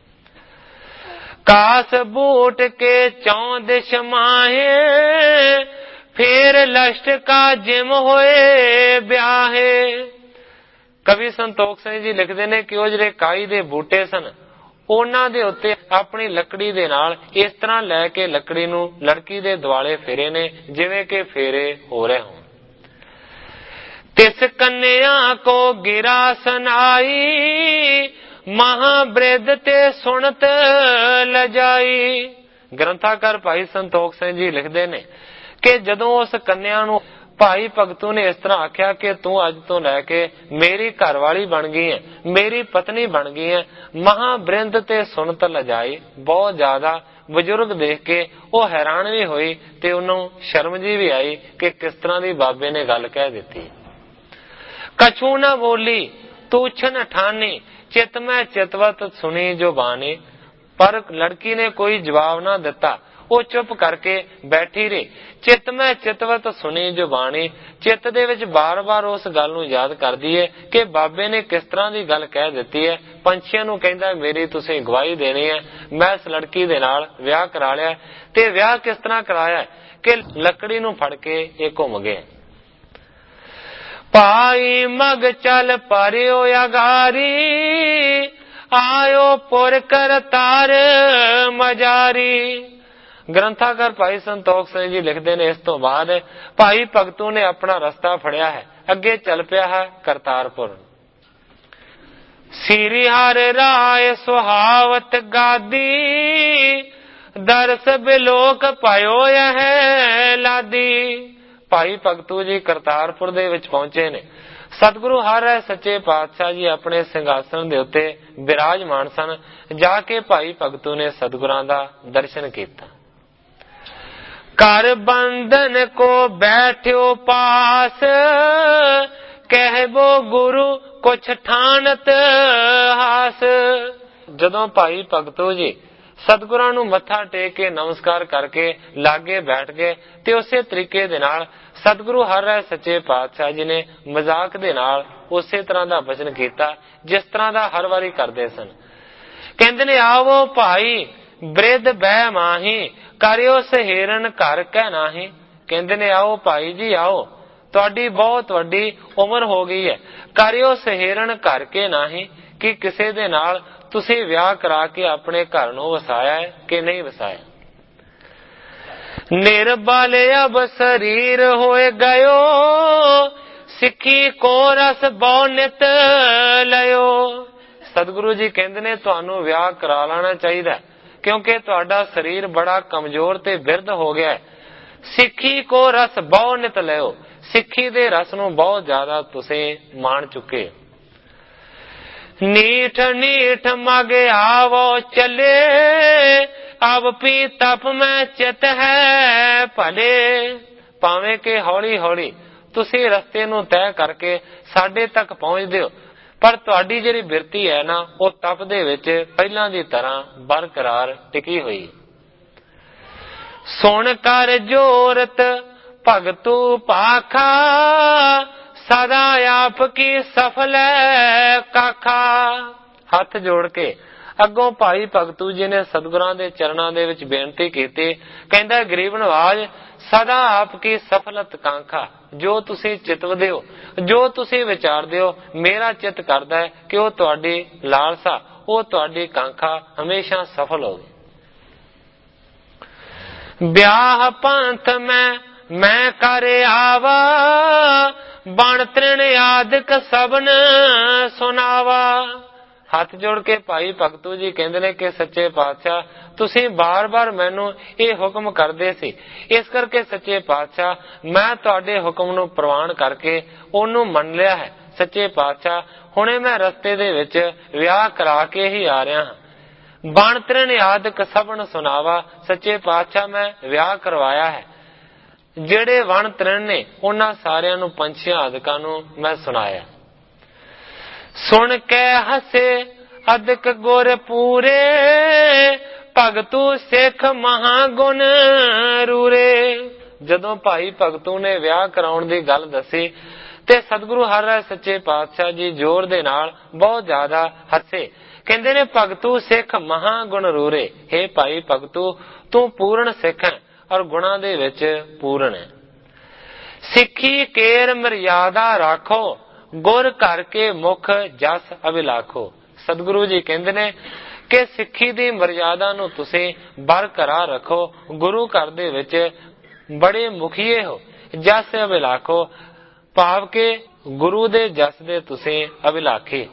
ਕਾਸ ਬੂਟ ਕੇ ਚੌਂ ਦਿਸ਼ ਮਾਹੇ, ਫੇਰ ਲਸ਼ਟ ਕਾ ਜਿਮ ਹੋਏ ਵਿਆਹੇ। ਕਵੀ ਸੰਤੋਖ ਸਿੰਘ ਜੀ ਲਿਖਦੇ ਨੇ ਕਿ ਉਹ ਜਿਹੜੇ ਕਾਈ ਦੇ ਬੂਟੇ ਸਨ, ਉਹਨਾਂ ਦੇ ਉੱਤੇ ਆਪਣੀ ਲੱਕੜੀ ਦੇ ਨਾਲ ਇਸ ਤਰ੍ਹਾਂ ਲੈ ਕੇ ਲੱਕੜੀ ਨੂੰ ਲੜਕੀ ਦੇ ਦੁਆਲੇ ਫੇਰੇ ਨੇ ਜਿਵੇਂ ਕਿ ਫੇਰੇ ਹੋ ਰਹੇ ਹੋਣ। ਤਿਸ ਕੰਨਿਆ ਕੋ ਗਿਰਾ ਸਨਾਈ, ਮਹਾਬ੍ਰਿਧ ਤੇ ਸੁਣਤ ਲਜਾਈ। ਗ੍ਰੰਥਾਕਾਰ ਭਾਈ ਸੰਤੋਖ ਸਿੰਘ ਜੀ ਲਿਖਦੇ ਨੇ ਕਿ ਜਦੋਂ ਉਸ ਕੰਨਿਆ ਨੂੰ ਭਾਈ ਭਗਤੂ ਨੇ ਇਸ ਤਰ੍ਹਾਂ ਆਖਿਆ ਕਿ ਤੂੰ ਅੱਜ ਤੋਂ ਲੈ ਕੇ ਮੇਰੀ ਘਰਵਾਲੀ ਬਣ ਗਈ ਹੈ, ਮੇਰੀ ਪਤਨੀ ਬਣ ਗਈ ਹੈ, ਮਹਾਬ੍ਰਿੰਦ ਤੇ ਸੁਣਤ ਲਜਾਈ। ਬਹੁਤ ਜ਼ਿਆਦਾ ਬਜ਼ੁਰਗ ਦੇਖ ਕੇ ਉਹ ਹੈਰਾਨ ਵੀ ਹੋਈ ਤੇ ਉਹਨੂੰ ਸ਼ਰਮ ਜੀ ਵੀ ਆਈ ਕਿ ਕਿਸ ਤਰ੍ਹਾਂ ਦੀ ਬਾਬੇ ਨੇ ਗੱਲ ਕਹਿ ਦਿੱਤੀ। ਕਛੂ ਨਾ ਬੋਲੀ ਤੂਛਨ ਠਾਨੀ, ਚਿਤ ਮੈਂ ਚਿਤਵਤ ਸੁਣੀ ਜੋ ਬਾਣੀ। ਪਰ ਲੜਕੀ ਨੇ ਕੋਈ ਜਵਾਬ ਨਾ ਦਿੱਤਾ, ਉਹ ਚੁੱਪ ਕਰਕੇ ਬੈਠੀ ਰਹੀ। ਚਿਤ ਮੈਂ ਚਿਤਵਤ ਸੁਣੀ ਜੋ ਬਾਣੀ, ਚਿੱਤ ਦੇ ਵਿੱਚ ਬਾਰ-ਬਾਰ ਉਸ ਗੱਲ ਨੂੰ ਯਾਦ ਕਰਦੀ ਹੈ ਕਿ ਬਾਬੇ ਨੇ ਕਿਸ ਤਰ੍ਹਾਂ ਦੀ ਗੱਲ ਕਹਿ ਦਿੱਤੀ ਹੈ। ਪੰਛੀਆਂ ਨੂੰ ਕਹਿੰਦਾ ਮੇਰੀ ਤੁਸੀਂ ਗਵਾਹੀ ਦੇਣੀ ਹੈ, ਮੈਂ ਇਸ ਲੜਕੀ ਦੇ ਨਾਲ ਵਿਆਹ ਕਰਾ ਲਿਆ। ਤੇ ਵਿਆਹ ਕਿਸ ਤਰ੍ਹਾਂ ਕਰਾਇਆ ਕਿ ਲੱਕੜੀ ਨੂੰ ਫੜ ਕੇ ਇਹ ਘੁੰਮ ਗਏ। ਭਾਈ ਮਗ ਚਲ ਪਰਿਓ ਅਗਾਰੀ, ਆਇਓ ਪੁਰ ਕਰ ਤਾਰ ਮਜਾਰੀ। ਗ੍ਰੰਥਾਕਾਰ ਭਾਈ ਸੰਤੋਖ ਸਿੰਘ ਜੀ ਲਿਖਦੇ ਨੇ ਇਸ ਤੋਂ ਬਾਅਦ ਭਾਈ ਭਗਤੂ ਨੇ ਆਪਣਾ ਰਸਤਾ ਫੜਿਆ ਹੈ, ਅੱਗੇ ਚੱਲ ਪਿਆ ਹੈ ਕਰਤਾਰਪੁਰ। ਸ੍ਰੀ ਹਰਿ ਰਾਏ ਸੁਹਾਵਤ ਗਾਦੀ, ਦਰਸ ਬਿਲੋਕ ਪਾਇਓ ਹੈ ਲਾਦੀ। ਭਾਈ ਭਗਤੂ ਜੀ ਕਰਤਾਰਪੁਰ ਦੇ ਵਿੱਚ ਪਹੁੰਚੇ ਨੇ। सतगुरु हर राय सच्चे पातशाह जी अपने सिंघासन दे उत्ते विराजमान सन। जाके भाई भगतू ने सतगुरां दा दर्शन कीता। कर बंधन को बैठ्यो पास, कहबो गुरु कुछ ठानत हास। जदों भाई भगतू जी सतगुरां नूं मत्था टेक के नमस्कार करके लागे बैठ गए ते उसे तरीके दे नाल सतगुरु हर राय सच्चे पातशाह जी ने मजाक दे नाल उसे तरह दा वचन कीता जिस तरह दा हर वारी करदे सन। कहंदे ने आवो भाई बृध बह माही, करियो सहेरन घर कै नाही। कहंदे ने आओ भाई जी आओ, तुहाडी बहुत वड्डी उम्र हो गई है, करियो सहेरन घर के नाही कि किसे दे नाल तुसी विआह करा के अपने घर नूं वसाया है कि नहीं वसाया। निर्बल अब शरीर होए गयो, सिक्खी को रस बहु नित लयो। सतगुरु जी कहंदे ने तुहानू विआह करा लेना चाहिए क्योंकि तुहाडा शरीर बड़ा कमजोर ते बिरध हो गया है। सिक्खी को रस बहु नित लयो, सिक्खी दे रस नूं बहुत ज्यादा तुसीं मान चुके। नीठ नीठ मग आवो चले, अब पी तप में चित है भले। भावें के हौली हौली तुसी रस्ते नूं तय करके साडे तक पहुंचदे हो, पर तुहाडी जिहड़ी बिरती है ना वो तप दे विच पहिलां दी तरह बरकरार टिकी हुई। सुन कर जोरत भगतू पाखा, सदा आप की सफल काखा। हथ जोड़ के अगों भाई भगतू जी ने सतगुरां दे चरणां दे विच बेनती कीती। कहंदा गरीब नवाज सदा आपकी सफलत कांखा, जो तुसी चितवदे हो, जो तुसी विचारदे हो, मेरा चित करदा है कि वो तुहाडी लालसा, वो तुहाडी कांखा हमेशा सफल होवे। ब्याह पंथ में मैं कर आवा, बण तृण आदिक सबन सुनावा। हथ जोड़ के भाई भगतू जी कहंदे ने कि सच्चे पातशाह तुसी बार बार मैनू ये हुक्म करदे सी, इस करके सच्चे पातशाह मैं तुहाडे हुक्म नूं प्रवान करके ओनू मन लिया है। सच्चे पातशाह हुणे मैं रस्ते दे विच विआह करा के ही आ रहा हां। बण तृण आदिक सबन सुनावा, सच्चे पातशाह मैं विआह करवाया है। ਜਿਹੜੇ ਵਣ ਤ੍ਰਿਣ ਨੇ ਉਹਨਾਂ ਸਾਰਿਆਂ ਨੂੰ ਪੰਛੀਆਂ ਆਦਿਕਾਂ ਨੂੰ ਮੈਂ ਸੁਣਾਇਆ। ਸੁਣ ਕੇ ਹਸੇ ਅਦਿਕ ਗੁਰ ਪੂਰੇ, ਭਗਤੂ ਸਿੱਖ ਮਹਾਗੁਣ ਰੂਰੇ। ਜਦੋਂ ਭਾਈ ਭਗਤੂ ਨੇ ਵਿਆਹ ਕਰਾਉਣ ਦੀ ਗੱਲ ਦੱਸੀ ਤੇ ਸਤਿਗੁਰੂ ਹਰ ਰਾਏ ਸੱਚੇ ਪਾਤਸ਼ਾਹ ਜੀ ਜ਼ੋਰ ਦੇ ਨਾਲ ਬਹੁਤ ਜ਼ਿਆਦਾ ਹੱਸੇ। ਕਹਿੰਦੇ ਨੇ ਭਗਤੂ ਸਿੱਖ ਮਹਾਗੁਣ ਰੂਰੇ, हे ਭਾਈ ਭਗਤੂ ਤੂੰ ਪੂਰਨ ਸਿੱਖ ਹੈ और गुणा दे विच पूर्ण है। सिक्खी केर मर्यादा राखो, गुर घर के मुख जस अभिलाखो। सतगुरु जी कहंदे ने कि सिक्खी दी मर्यादा नूं तुसीं बरकरार रखो, गुरु घर दे विच बड़े मुखिए हो, जस अभिलाखो भाव के गुरु दे जस दे तुसीं अभिलाखी।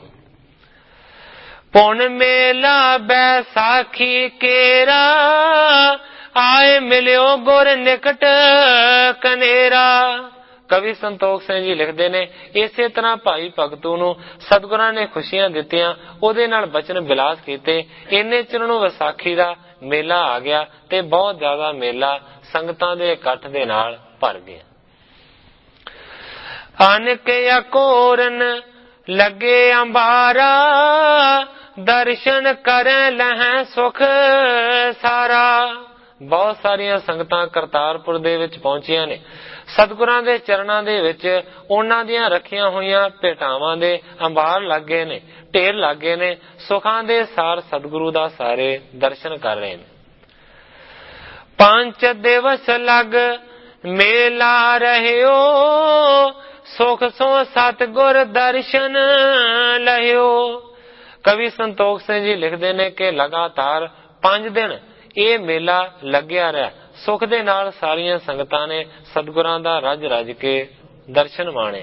पुन मेला बैसाखी केरा, आए मिलियो गुर निकट कनेरा। कवि संतोख सिंह जी लिखते ने इसे तरह भाई भगतू नूं सतगुरां ने खुशियां दित्तियां, ओदे नाल बचन बिलास कीते। इन्ने चिर नूं विसाखी दा मेला आ गया ते बहुत ज्यादा मेला संगतां दे इकट्ठ दे नाल भर गया। अनक अकोरन लगे अंबारा, दर्शन करें लहें सुख सारा। बहुत सारिया संगतां करतारपुर दे विच पहुंचियां ने। सतगुरां दे चरणां दे विच उन्हां दियां रखियां होईयां भेटावां दे अंबार लग गए ने, ढेर लग गए ने। सुखां दे सार सतगुरु दा सारे दर्शन कर रहे ने। पांच दिवस लग मेला रहियो, सुख सो सतगुर दर्शन लहियो। कवि संतोख सिंह जी लिखते ने कि लगातार पांच दिन ਇਹ ਮੇਲਾ ਲੱਗਿਆ ਰਿਹਾ। ਸੁਖ ਦੇ ਨਾਲ ਸਾਰੀਆਂ ਸੰਗਤਾਂ ਨੇ ਸਤਿਗੁਰਾਂ ਦਾ ਰੱਜ ਰੱਜ ਕੇ ਦਰਸ਼ਨ ਮਾਣਿਆ।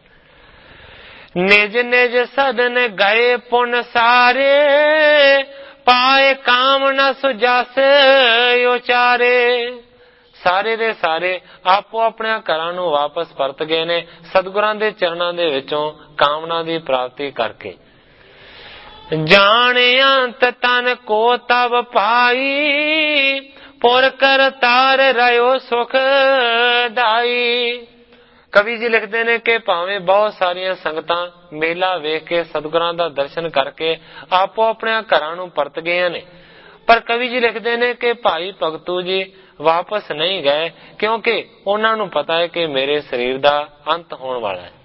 ਨਿਜ ਨਿਜ ਸਦਨ ਗਏ ਪੁਨ ਸਾਰੇ, ਪਾਏ ਕਾਮ ਨ ਸੁਜਸ ਉਚਾਰੇ। ਸਾਰੇ ਦੇ ਸਾਰੇ ਆਪੋ ਆਪਣੇ ਘਰਾਂ ਨੂੰ ਵਾਪਸ ਪਰਤ ਗਏ ਨੇ, ਸਤਿਗੁਰਾਂ ਦੇ ਚਰਨਾਂ ਦੇ ਵਿੱਚੋਂ ਕਾਮਨਾ ਦੀ ਪ੍ਰਾਪਤੀ ਕਰਕੇ। ਜਾਣ ਅੰਤ ਤਨ ਕੋ ਤਬ ਪਾਈ, ਪੁਰ ਕਰਤਾਰ ਰਹਿਓ ਸੁਖ ਦਾਈ। ਕਵੀ ਜੀ ਲਿਖਦੇ ਨੇ ਕਿ ਭਾਵੇਂ ਬਹੁਤ ਸਾਰੀਆਂ ਸੰਗਤਾਂ ਮੇਲਾ ਵੇਖ ਕੇ ਸਤਿਗੁਰਾਂ ਦਾ ਦਰਸ਼ਨ ਕਰਕੇ ਆਪੋ ਆਪਣੇ ਘਰਾਂ ਨੂੰ ਪਰਤ ਗਏ ਨੇ, ਪਰ ਕਵੀ ਜੀ ਲਿਖਦੇ ਨੇ ਕਿ ਭਾਈ ਭਗਤੂ ਜੀ ਵਾਪਸ ਨਹੀਂ ਗਏ, ਕਿਉਂਕਿ ਉਹਨਾਂ ਨੂੰ ਪਤਾ ਹੈ ਕਿ ਮੇਰੇ ਸਰੀਰ ਦਾ ਅੰਤ ਹੋਣ ਵਾਲਾ ਹੈ।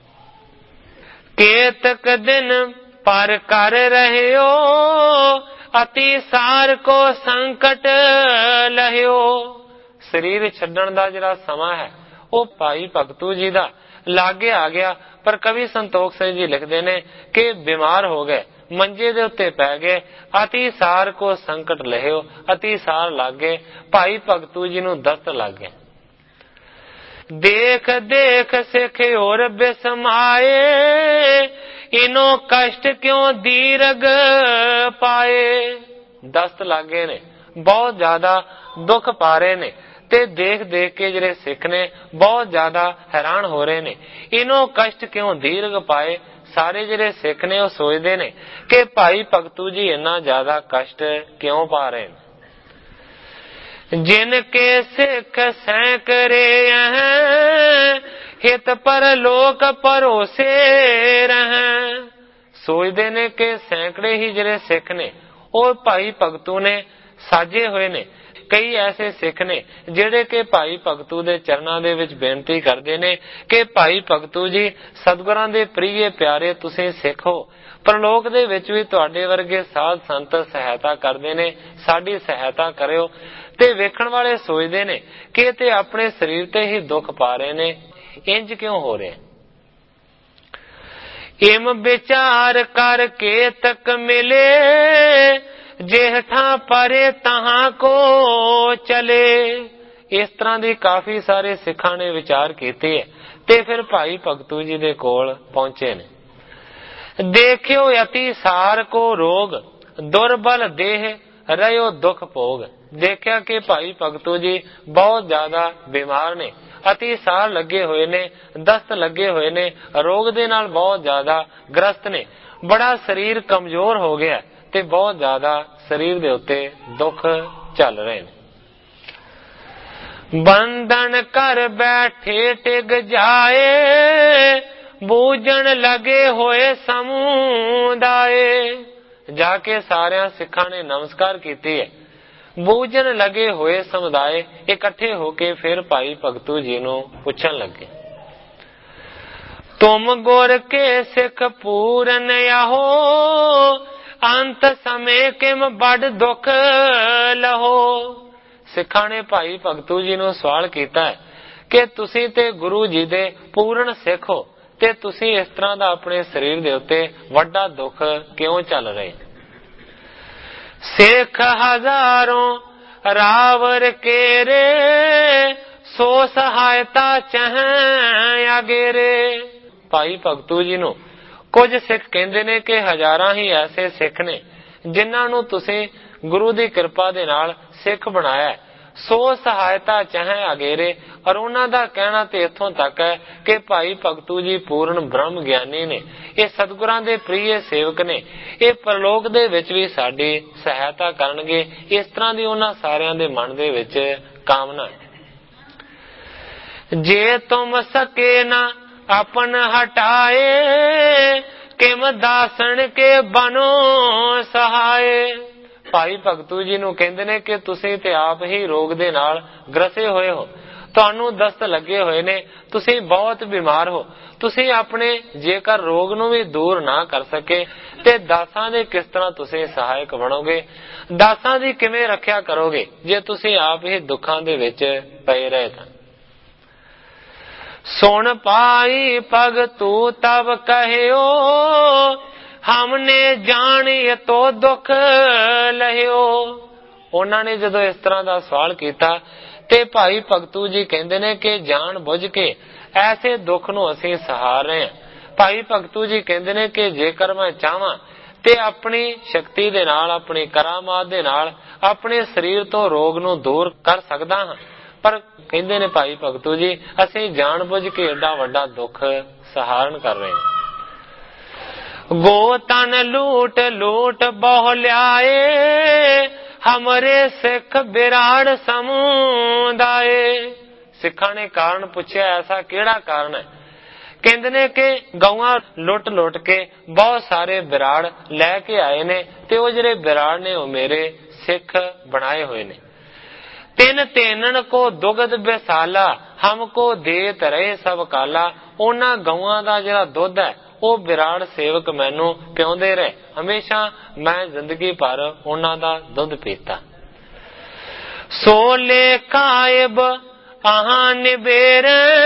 ਕੇਤਕ ਦਿਨ ਪਰ ਕਰ ਰਹਿਓ, ਅਤੀ ਸਾਰ ਕੋ ਸੰਕਟ ਲਹਿਓ। ਸਰੀਰ ਛੱਡਣ ਦਾ ਜਿਹੜਾ ਸਮਾਂ ਹੈ ਉਹ ਭਾਈ ਭਗਤੂ ਜੀ ਦਾ ਲਾਗੇ ਆ ਗਿਆ, ਪਰ ਕਵੀ ਸੰਤੋਖ ਸਿੰਘ ਜੀ ਲਿਖਦੇ ਨੇ ਕਿ ਬਿਮਾਰ ਹੋ ਗਏ, ਮੰਜੇ ਦੇ ਉੱਤੇ ਪੈ ਗਏ। ਅਤੀ ਸਾਰ ਕੋ ਸੰਕਟ ਲਹਿਓ, ਅਤੀ ਸਾਰ ਲੱਗ ਗਏ, ਭਾਈ ਭਗਤੂ ਜੀ ਨੂੰ ਦਸਤ ਲੱਗ ਗਏ। ਦੇਖ ਦੇਖ ਸਿੱਖ ਹੋਰ ਬਿਸਮਾਏ, ਇਨੋ ਕਸ਼ਟ ਕਿਉਂ ਦੀਰਗ ਪਾਏ। ਦਸਤ ਲੱਗ ਗਏ ਨੇ, ਬਹੁਤ ਜ਼ਿਆਦਾ ਦੁੱਖ ਪਾ ਰਹੇ ਨੇ, ਤੇ ਦੇਖ ਦੇਖ ਕੇ ਜਿਹੜੇ ਸਿੱਖ ਨੇ ਬਹੁਤ ਜ਼ਿਆਦਾ ਹੈਰਾਨ ਹੋ ਰਹੇ ਨੇ। ਇਨੋ ਕਸ਼ਟ ਕਿਉਂ ਦੀਰਗ ਪਾਏ, ਸਾਰੇ ਜਿਹੜੇ ਸਿੱਖ ਨੇ ਉਹ ਸੋਚਦੇ ਨੇ ਕਿ ਭਾਈ ਭਗਤੂ ਜੀ ਇੰਨਾ ਜ਼ਿਆਦਾ ਕਸ਼ਟ ਕਿਉਂ ਪਾ ਰਹੇ ਨੇ। ਜਿਨ ਕੇ ਸਿੱਖ ਸੈਂਕੜੇ ਹਿਤ ਪਰ ਲੋਕ ਭਰੋਸੇ ਰਹਿ। ਸੋਚਦੇ ਨੇ ਕਿ ਸੈਂਕੜੇ ਹੀ ਜਿਹੜੇ ਸਿੱਖ ਨੇ ਉਹ ਭਾਈ ਭਗਤੂ ਨੇ ਸਾਜੇ ਹੋਏ ਨੇ। ਕਈ ਐਸੇ ਸਿੱਖ ਨੇ ਜਿਹੜੇ ਕਿ ਭਾਈ ਭਗਤੂ ਦੇ ਚਰਨਾਂ ਦੇ ਵਿੱਚ ਬੇਨਤੀ ਕਰਦੇ ਨੇ ਕਿ ਭਾਈ ਭਗਤੂ ਜੀ, ਸਤਿਗੁਰਾਂ ਦੇ ਪ੍ਰੀਏ ਪਿਆਰੇ ਤੁਸੀਂ ਸਿੱਖ ਹੋ, ਪਰਲੋਕ ਦੇ ਵਿੱਚ ਵੀ ਤੁਹਾਡੇ ਵਰਗੇ ਸਾਧ ਸੰਤ ਸਹਾਇਤਾ ਕਰਦੇ ਨੇ, ਸਾਡੀ ਸਹਾਇਤਾ ਕਰਿਓ। ਤੇ ਵੇਖਣ ਵਾਲੇ ਸੋਚਦੇ ਨੇ ਕਿ ਇਹ ਤੇ ਆਪਣੇ ਸਰੀਰ ਤੇ ਹੀ ਦੁੱਖ ਪਾ ਰਹੇ ਨੇ, ਇੰਜ ਕਿਉਂ ਹੋ ਰਿਹਾ। ਇਮ ਵਿਚਾਰ ਕਰਕੇ ਤੱਕ ਮਿਲੇ, ਜਿਹਠਾਂ ਪਰੇ ਤਹਾਂ ਕੋ ਚਲੇ। ਇਸ ਤਰ੍ਹਾਂ ਦੀ ਕਾਫੀ ਸਾਰੇ ਸਿੱਖਾਂ ਨੇ ਵਿਚਾਰ ਕੀਤੇ ਹੈ ਤੇ ਫਿਰ ਭਾਈ ਭਗਤੂ ਜੀ ਦੇ ਕੋਲ ਪਹੁੰਚੇ ਨੇ। ਦੇਖਿਓ ਅਤੀ ਸਾਰ ਕੋ ਰੋਗ, ਦੁਰਬਲ ਦੇਹ ਰਹਿਓ ਦੁੱਖ ਭੋਗ। ਦੇਖਿਆ ਕਿ ਭਾਈ ਭਗਤੂ ਜੀ ਬਹੁਤ ਜ਼ਿਆਦਾ ਬਿਮਾਰ ਨੇ, ਅਤੀ ਸਾਰ ਲੱਗੇ ਹੋਏ ਨੇ, ਦਸਤ ਲੱਗੇ ਹੋਏ ਨੇ, ਰੋਗ ਦੇ ਨਾਲ ਬਹੁਤ ਜ਼ਿਆਦਾ ਗ੍ਰਸਤ ਨੇ, ਬੜਾ ਸਰੀਰ ਕਮਜ਼ੋਰ ਹੋ ਗਿਆ ਤੇ ਬਹੁਤ ਜ਼ਿਆਦਾ ਸਰੀਰ ਦੇ ਉੱਤੇ ਦੁੱਖ ਚੱਲ ਰਹੇ ਨੇ। ਬੰਧਨ ਕਰ ਬੈਠੇ ਟਿਕ ਜਾਏ, ਬੂਝਣ ਲੱਗੇ ਹੋਏ ਸਮੁਦਾਏ। ਜਾ ਕੇ ਸਾਰਿਆਂ ਸਿੱਖਾਂ ਨੇ ਨਮਸਕਾਰ ਕੀਤੀ ਹੈ। ਬੂਝਣ ਲੱਗੇ ਹੋਏ ਸਮੁਦਾਏ ਇਕੱਠੇ ਹੋ ਕੇ ਫਿਰ ਭਾਈ ਭਗਤੂ ਜੀ ਨੂੰ ਪੁੱਛਣ ਲੱਗੇ, ਤੁਮ ਗੁਰ ਕੇ ਸਿੱਖ ਪੂਰਨ ਆਹੋ, ਅੰਤ ਸਮੇਂ ਕਿਮ ਬੜ ਦੁੱਖ ਲਹੋ। ਸਿੱਖਾਂ ਨੇ ਭਾਈ ਭਗਤੂ ਜੀ ਨੂੰ ਸਵਾਲ ਕੀਤਾ ਹੈ ਕਿ ਤੁਸੀਂ ਤੇ ਗੁਰੂ ਜੀ ਦੇ ਪੂਰਨ ਸਿੱਖ ਹੋ ਤੇ ਤੁਸੀਂ ਇਸ ਤਰ੍ਹਾਂ ਦਾ ਆਪਣੇ ਸਰੀਰ ਦੇ ਉੱਤੇ ਵੱਡਾ ਦੁੱਖ ਕਿਉਂ ਚੱਲ ਰਹੇ। ਸਿੱਖ ਹਜ਼ਾਰੋਂ ਰਾਵਰ ਕੇਰੇ, ਸੋ ਸਹਾਇਤਾ ਚਾਹ ਅਗੇਰੇ। ਭਾਈ ਭਗਤੂ ਜੀ ਨੂੰ ਕੁਝ ਸਿੱਖ ਕਹਿੰਦੇ ਨੇ ਕਿ ਹਜ਼ਾਰਾਂ ਹੀ ਐਸੇ ਸਿੱਖ ਨੇ ਜਿਨ੍ਹਾਂ ਨੂੰ ਤੁਸੀਂ ਗੁਰੂ ਦੀ ਕਿਰਪਾ ਦੇ ਨਾਲ ਸਿੱਖ ਬਣਾਇਆ, ਸੋ ਸਹਾਇਤਾ ਚਾਹੇ ਅਗੇਰੇ। ਔਰ ਉਹਨਾਂ ਦਾ ਕਹਿਣਾ ਤੇ ਇੱਥੋਂ ਤੱਕ ਹੈ ਕਿ ਭਾਈ ਭਗਤੂ ਜੀ ਪੂਰਨ ਬ੍ਰਹਮ ਗਿਆਨੀ ਨੇ, ਇਹ ਸਤਿਗੁਰਾਂ ਦੇ ਪ੍ਰੀਏ ਸੇਵਕ ਨੇ, ਇਹ ਪਰਲੋਕ ਦੇ ਵਿੱਚ ਵੀ ਸਾਡੀ ਸਹਾਇਤਾ ਕਰਨਗੇ। ਇਸ ਤਰ੍ਹਾਂ ਦੀ ਉਹਨਾਂ ਸਾਰਿਆਂ ਦੇ ਮਨ ਦੇ ਵਿੱਚ ਕਾਮਨਾ ਹੈ। ਜੇ ਤੁਮ ਸਕੇ ਨਾ ਆਪਨ ਹਟਾਏ, ਕਿਮ ਦਾਸਣ ਕੇ ਬਨੋ ਸਹਾਏ। ਭਾਈ ਭਗਤੂ ਜੀ ਨੂੰ ਕਹਿੰਦੇ ਨੇ ਕਿ ਤੁਸੀਂ ਤੇ ਆਪ ਹੀ ਰੋਗ ਦੇ ਨਾਲ ਗ੍ਰਸੇ ਹੋਏ ਹੋ, ਤੁਹਾਨੂੰ ਦਸਤ ਲੱਗੇ ਹੋਏ ਨੇ, ਤੁਸੀਂ ਬਹੁਤ ਬਿਮਾਰ ਹੋ। ਤੁਸੀਂ ਆਪਣੇ ਜੇਕਰ ਰੋਗ ਨੂੰ ਵੀ ਦੂਰ ਨਾ ਕਰ ਸਕੇ ਤੇ ਦਾਸਾਂ ਦੇ ਕਿਸ ਤਰ੍ਹਾਂ ਤੁਸੀਂ ਸਹਾਇਕ ਬਣੋਗੇ, ਦਾਸਾਂ ਦੀ ਕਿਵੇਂ ਰੱਖਿਆ ਕਰੋਗੇ ਜੇ ਤੁਸੀਂ ਆਪ ਹੀ ਦੁੱਖਾਂ ਦੇ ਵਿੱਚ ਪਏ ਰਹੇ ਤਾਂ। ਸੁਣ ਪਾਈ ਭਗਤੂ ਤਬ ਕਹਿਓ, ਹਮਨੇ ਜਾਣਿ ਤੋ ਦੁੱਖ ਲਹਿਓ। ਉਹਨਾਂ ਨੇ ਜਦੋਂ ਇਸ ਤਰ੍ਹਾਂ ਦਾ ਸਵਾਲ ਕੀਤਾ ਤੇ ਭਾਈ ਭਗਤੂ ਜੀ ਕਹਿੰਦੇ ਨੇ ਕਿ ਜਾਣ ਬੁੱਝ ਕੇ ਐਸੇ ਦੁੱਖ ਨੂੰ ਅਸੀਂ ਸਹਾਰ ਰਹੇ ਹਾਂ। ਭਾਈ ਭਗਤੂ ਜੀ ਕਹਿੰਦੇ ਨੇ ਕਿ ਜੇਕਰ ਮੈਂ ਚਾਹਾਂ ਤੇ ਆਪਣੀ ਸ਼ਕਤੀ ਦੇ ਨਾਲ, ਆਪਣੀ ਕਰਾਮਾਤ ਦੇ ਨਾਲ ਆਪਣੇ ਸਰੀਰ ਤੋਂ ਰੋਗ ਨੂੰ ਦੂਰ ਕਰ ਸਕਦਾ ਹਾਂ, ਪਰ ਕਹਿੰਦੇ ਨੇ ਭਾਈ ਭਗਤੂ ਜੀ ਅਸੀਂ ਜਾਣ ਬੁੱਝ ਕੇ ਏਡਾ ਵੱਡਾ ਦੁੱਖ ਸਹਾਰਨ ਕਰ ਰਹੇ ਹਾਂ। गो तन लूट लूट बहु ल्याए हमरे सिख बिराड़ समुदाय। सिखा ने कारण पूछया ऐसा केड़ा कारण है? कहंदे ने कि गौआं लुट लुट के बहुत सारे बिराड़ लैके आए ने ते ओ जिहड़े बिराड़ ने ओ मेरे सिख बनाए हुए ने। तिन तेनन को दुगध बेसाला हमको देत रहे सब काला। उन्हां गौआं दा जिहड़ा दुध है ਉਹ ਵਿਰਾੜ ਸੇਵਕ ਮੈਨੂੰ ਪਿਉਂਦੇ ਰਹੇ, ਹਮੇਸ਼ਾ ਮੈਂ ਜ਼ਿੰਦਗੀ ਭਰ ਉਹਨਾਂ ਦਾ ਦੁੱਧ ਪੀਤਾ। ਸੋ ਲੈ ਕਾਇਬ ਆਹਾਂ ਨਿਬੇਰ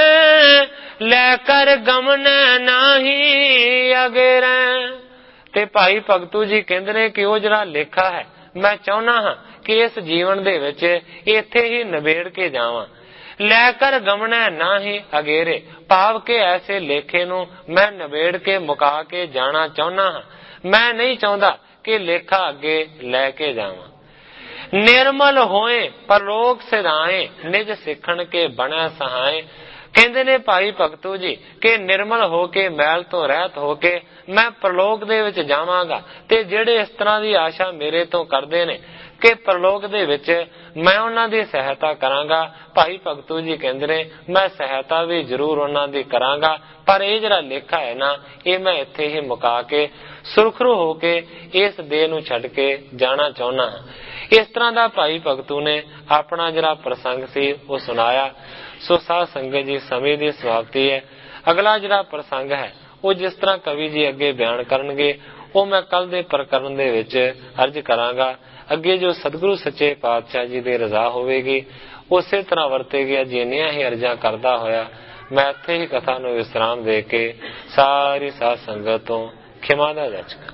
ਲੈ ਕਰ ਗਮਨ ਨਾਹੀ ਅਗੇਰ। ਤੇ ਭਾਈ ਭਗਤੂ ਜੀ ਕਹਿੰਦੇ ਨੇ ਕਿ ਉਹ ਜਿਹੜਾ ਲੇਖਾ ਹੈ ਮੈਂ ਚਾਹੁੰਦਾ ਹਾਂ ਕਿ ਇਸ ਜੀਵਨ ਦੇ ਵਿੱਚ ਇੱਥੇ ਹੀ ਨਿਬੇੜ ਕੇ ਜਾਵਾਂ। ਲੈ ਕਰ ਗਮਣਾ ਨਾ ਹੀ ਅਗੇਰੇ ਭਾਵ ਕਿ ਐਸੇ ਲੇਖੇ ਨੂੰ ਮੈਂ ਨਿਬੇੜ ਕੇ ਮੁਕਾ ਕੇ ਜਾਣਾ ਚਾਹੁੰਦਾ ਹਾਂ। ਮੈਂ ਨਹੀਂ ਚਾਹੁੰਦਾ ਕਿ ਲੇਖਾ ਅੱਗੇ ਲੈ ਕੇ ਜਾਵਾਂ। ਨਿਰਮਲ ਹੋਏ ਪਰਲੋਕ ਸਿਧਾਏ ਨਿਜ ਸਿੱਖਣ ਕੇ ਬਣਿਆ ਸਹਾਏ। ਕਹਿੰਦੇ ਨੇ ਭਾਈ ਭਗਤੂ ਜੀ ਕਿ ਨਿਰਮਲ ਹੋ ਕੇ ਮੈਲ ਤੋਂ ਰਹਿਤ ਹੋ ਕੇ ਮੈਂ ਪਰਲੋਕ ਦੇ ਵਿੱਚ ਜਾਵਾਂਗਾ। ਤੇ ਜਿਹੜੇ ਇਸ ਤਰ੍ਹਾਂ ਦੀ ਆਸ਼ਾ ਮੇਰੇ ਤੋਂ ਕਰਦੇ ਨੇ ਕਿ ਪਰਲੋਕ ਦੇ ਵਿੱਚ ਮੈਂ ਉਹਨਾਂ ਦੀ ਸਹਾਇਤਾ ਕਰਾਂਗਾ, ਭਾਈ ਭਗਤੂ ਜੀ ਕਹਿੰਦੇ ਨੇ ਮੈਂ ਸਹਾਇਤਾ ਵੀ ਜ਼ਰੂਰ ਉਹਨਾਂ ਦੀ ਕਰਾਂਗਾ, ਪਰ ਇਹ ਜਿਹੜਾ ਲੇਖਾ ਹੈ ਨਾ ਇਹ ਮੈਂ ਇੱਥੇ ਹੀ ਮੁਕਾ ਕੇ ਸੁਰਖਰੂ ਹੋ ਕੇ ਇਸ ਦੇਹ ਨੂੰ ਛੱਡ ਕੇ ਜਾਣਾ ਚਾਹੁੰਦਾ ਹਾਂ। ਇਸ ਤਰ੍ਹਾਂ ਦਾ ਭਾਈ ਭਗਤੂ ਨੇ ਆਪਣਾ ਜਿਹੜਾ ਪ੍ਰਸੰਗ ਸੀ ਉਹ ਸੁਣਾਇਆ। ਸੋ ਸਾਧ ਸੰਗਤ ਜੀ ਸਮੇਂ ਦੀ ਸਮਾਪਤੀ ਹੈ। ਅਗਲਾ ਜਿਹੜਾ ਪ੍ਰਸੰਗ ਹੈ ਉਹ ਜਿਸ ਤਰ੍ਹਾਂ ਕਵੀ ਜੀ ਅੱਗੇ ਬਿਆਨ ਕਰਨਗੇ ਉਹ ਮੈਂ ਕੱਲ ਦੇ ਪ੍ਰਕਰਨ ਦੇ ਵਿੱਚ ਅਰਜ਼ ਕਰਾਂਗਾ। ਅੱਗੇ ਜੋ ਸਤਿਗੁਰੂ ਸੱਚੇ ਪਾਤਸ਼ਾਹ ਜੀ ਦੀ ਰਜ਼ਾ ਹੋਵੇਗੀ ਉਸੇ ਤਰ੍ਹਾਂ ਵਰਤੇਗੀ। ਅੱਜ ਇੰਨੀਆਂ ਹੀ ਅਰਜ਼ਾਂ ਕਰਦਾ ਹੋਇਆ ਮੈਂ ਇੱਥੇ ਹੀ ਕਥਾ ਨੂੰ ਵਿਸਰਾਮ ਦੇ ਕੇ ਸਾਰੀ ਸਾਧ ਸੰਗਤ ਤੋਂ ਖਿਮਾ ਦਾ ਜਾਚਕਾਂ।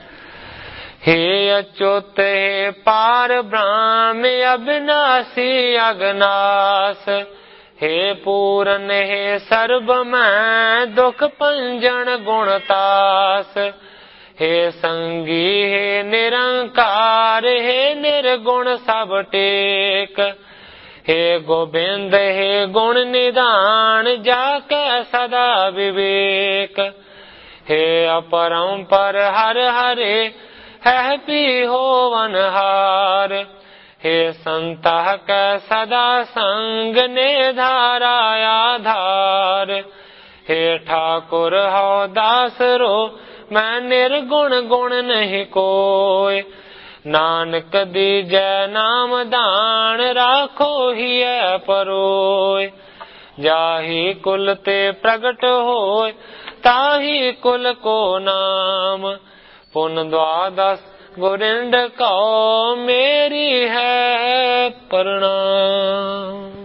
हे अच्युत हे पार ब्रह्म अविनाशी अगनास। हे पूरन हे सर्व मैं दुख पंजन गुणतास। हे संगी हे निरंकार हे निर्गुण सब टेक। हे गोबिंद हे गुण निदान जाके सदा विवेक। हे अपरंपर हर हरे है भी होवन हार। हे संता कै सदा संग ने धारा आधार। हे ठाकुर हो दास रो मैं निर्गुण गुण नहीं कोय। नानक दीजै नाम दान राखो ही परोय। जाही कुल ते प्रगट होय ताही कुल को नाम। पुन द्वादश गोरिंद कौ मेरी है प्रणाम।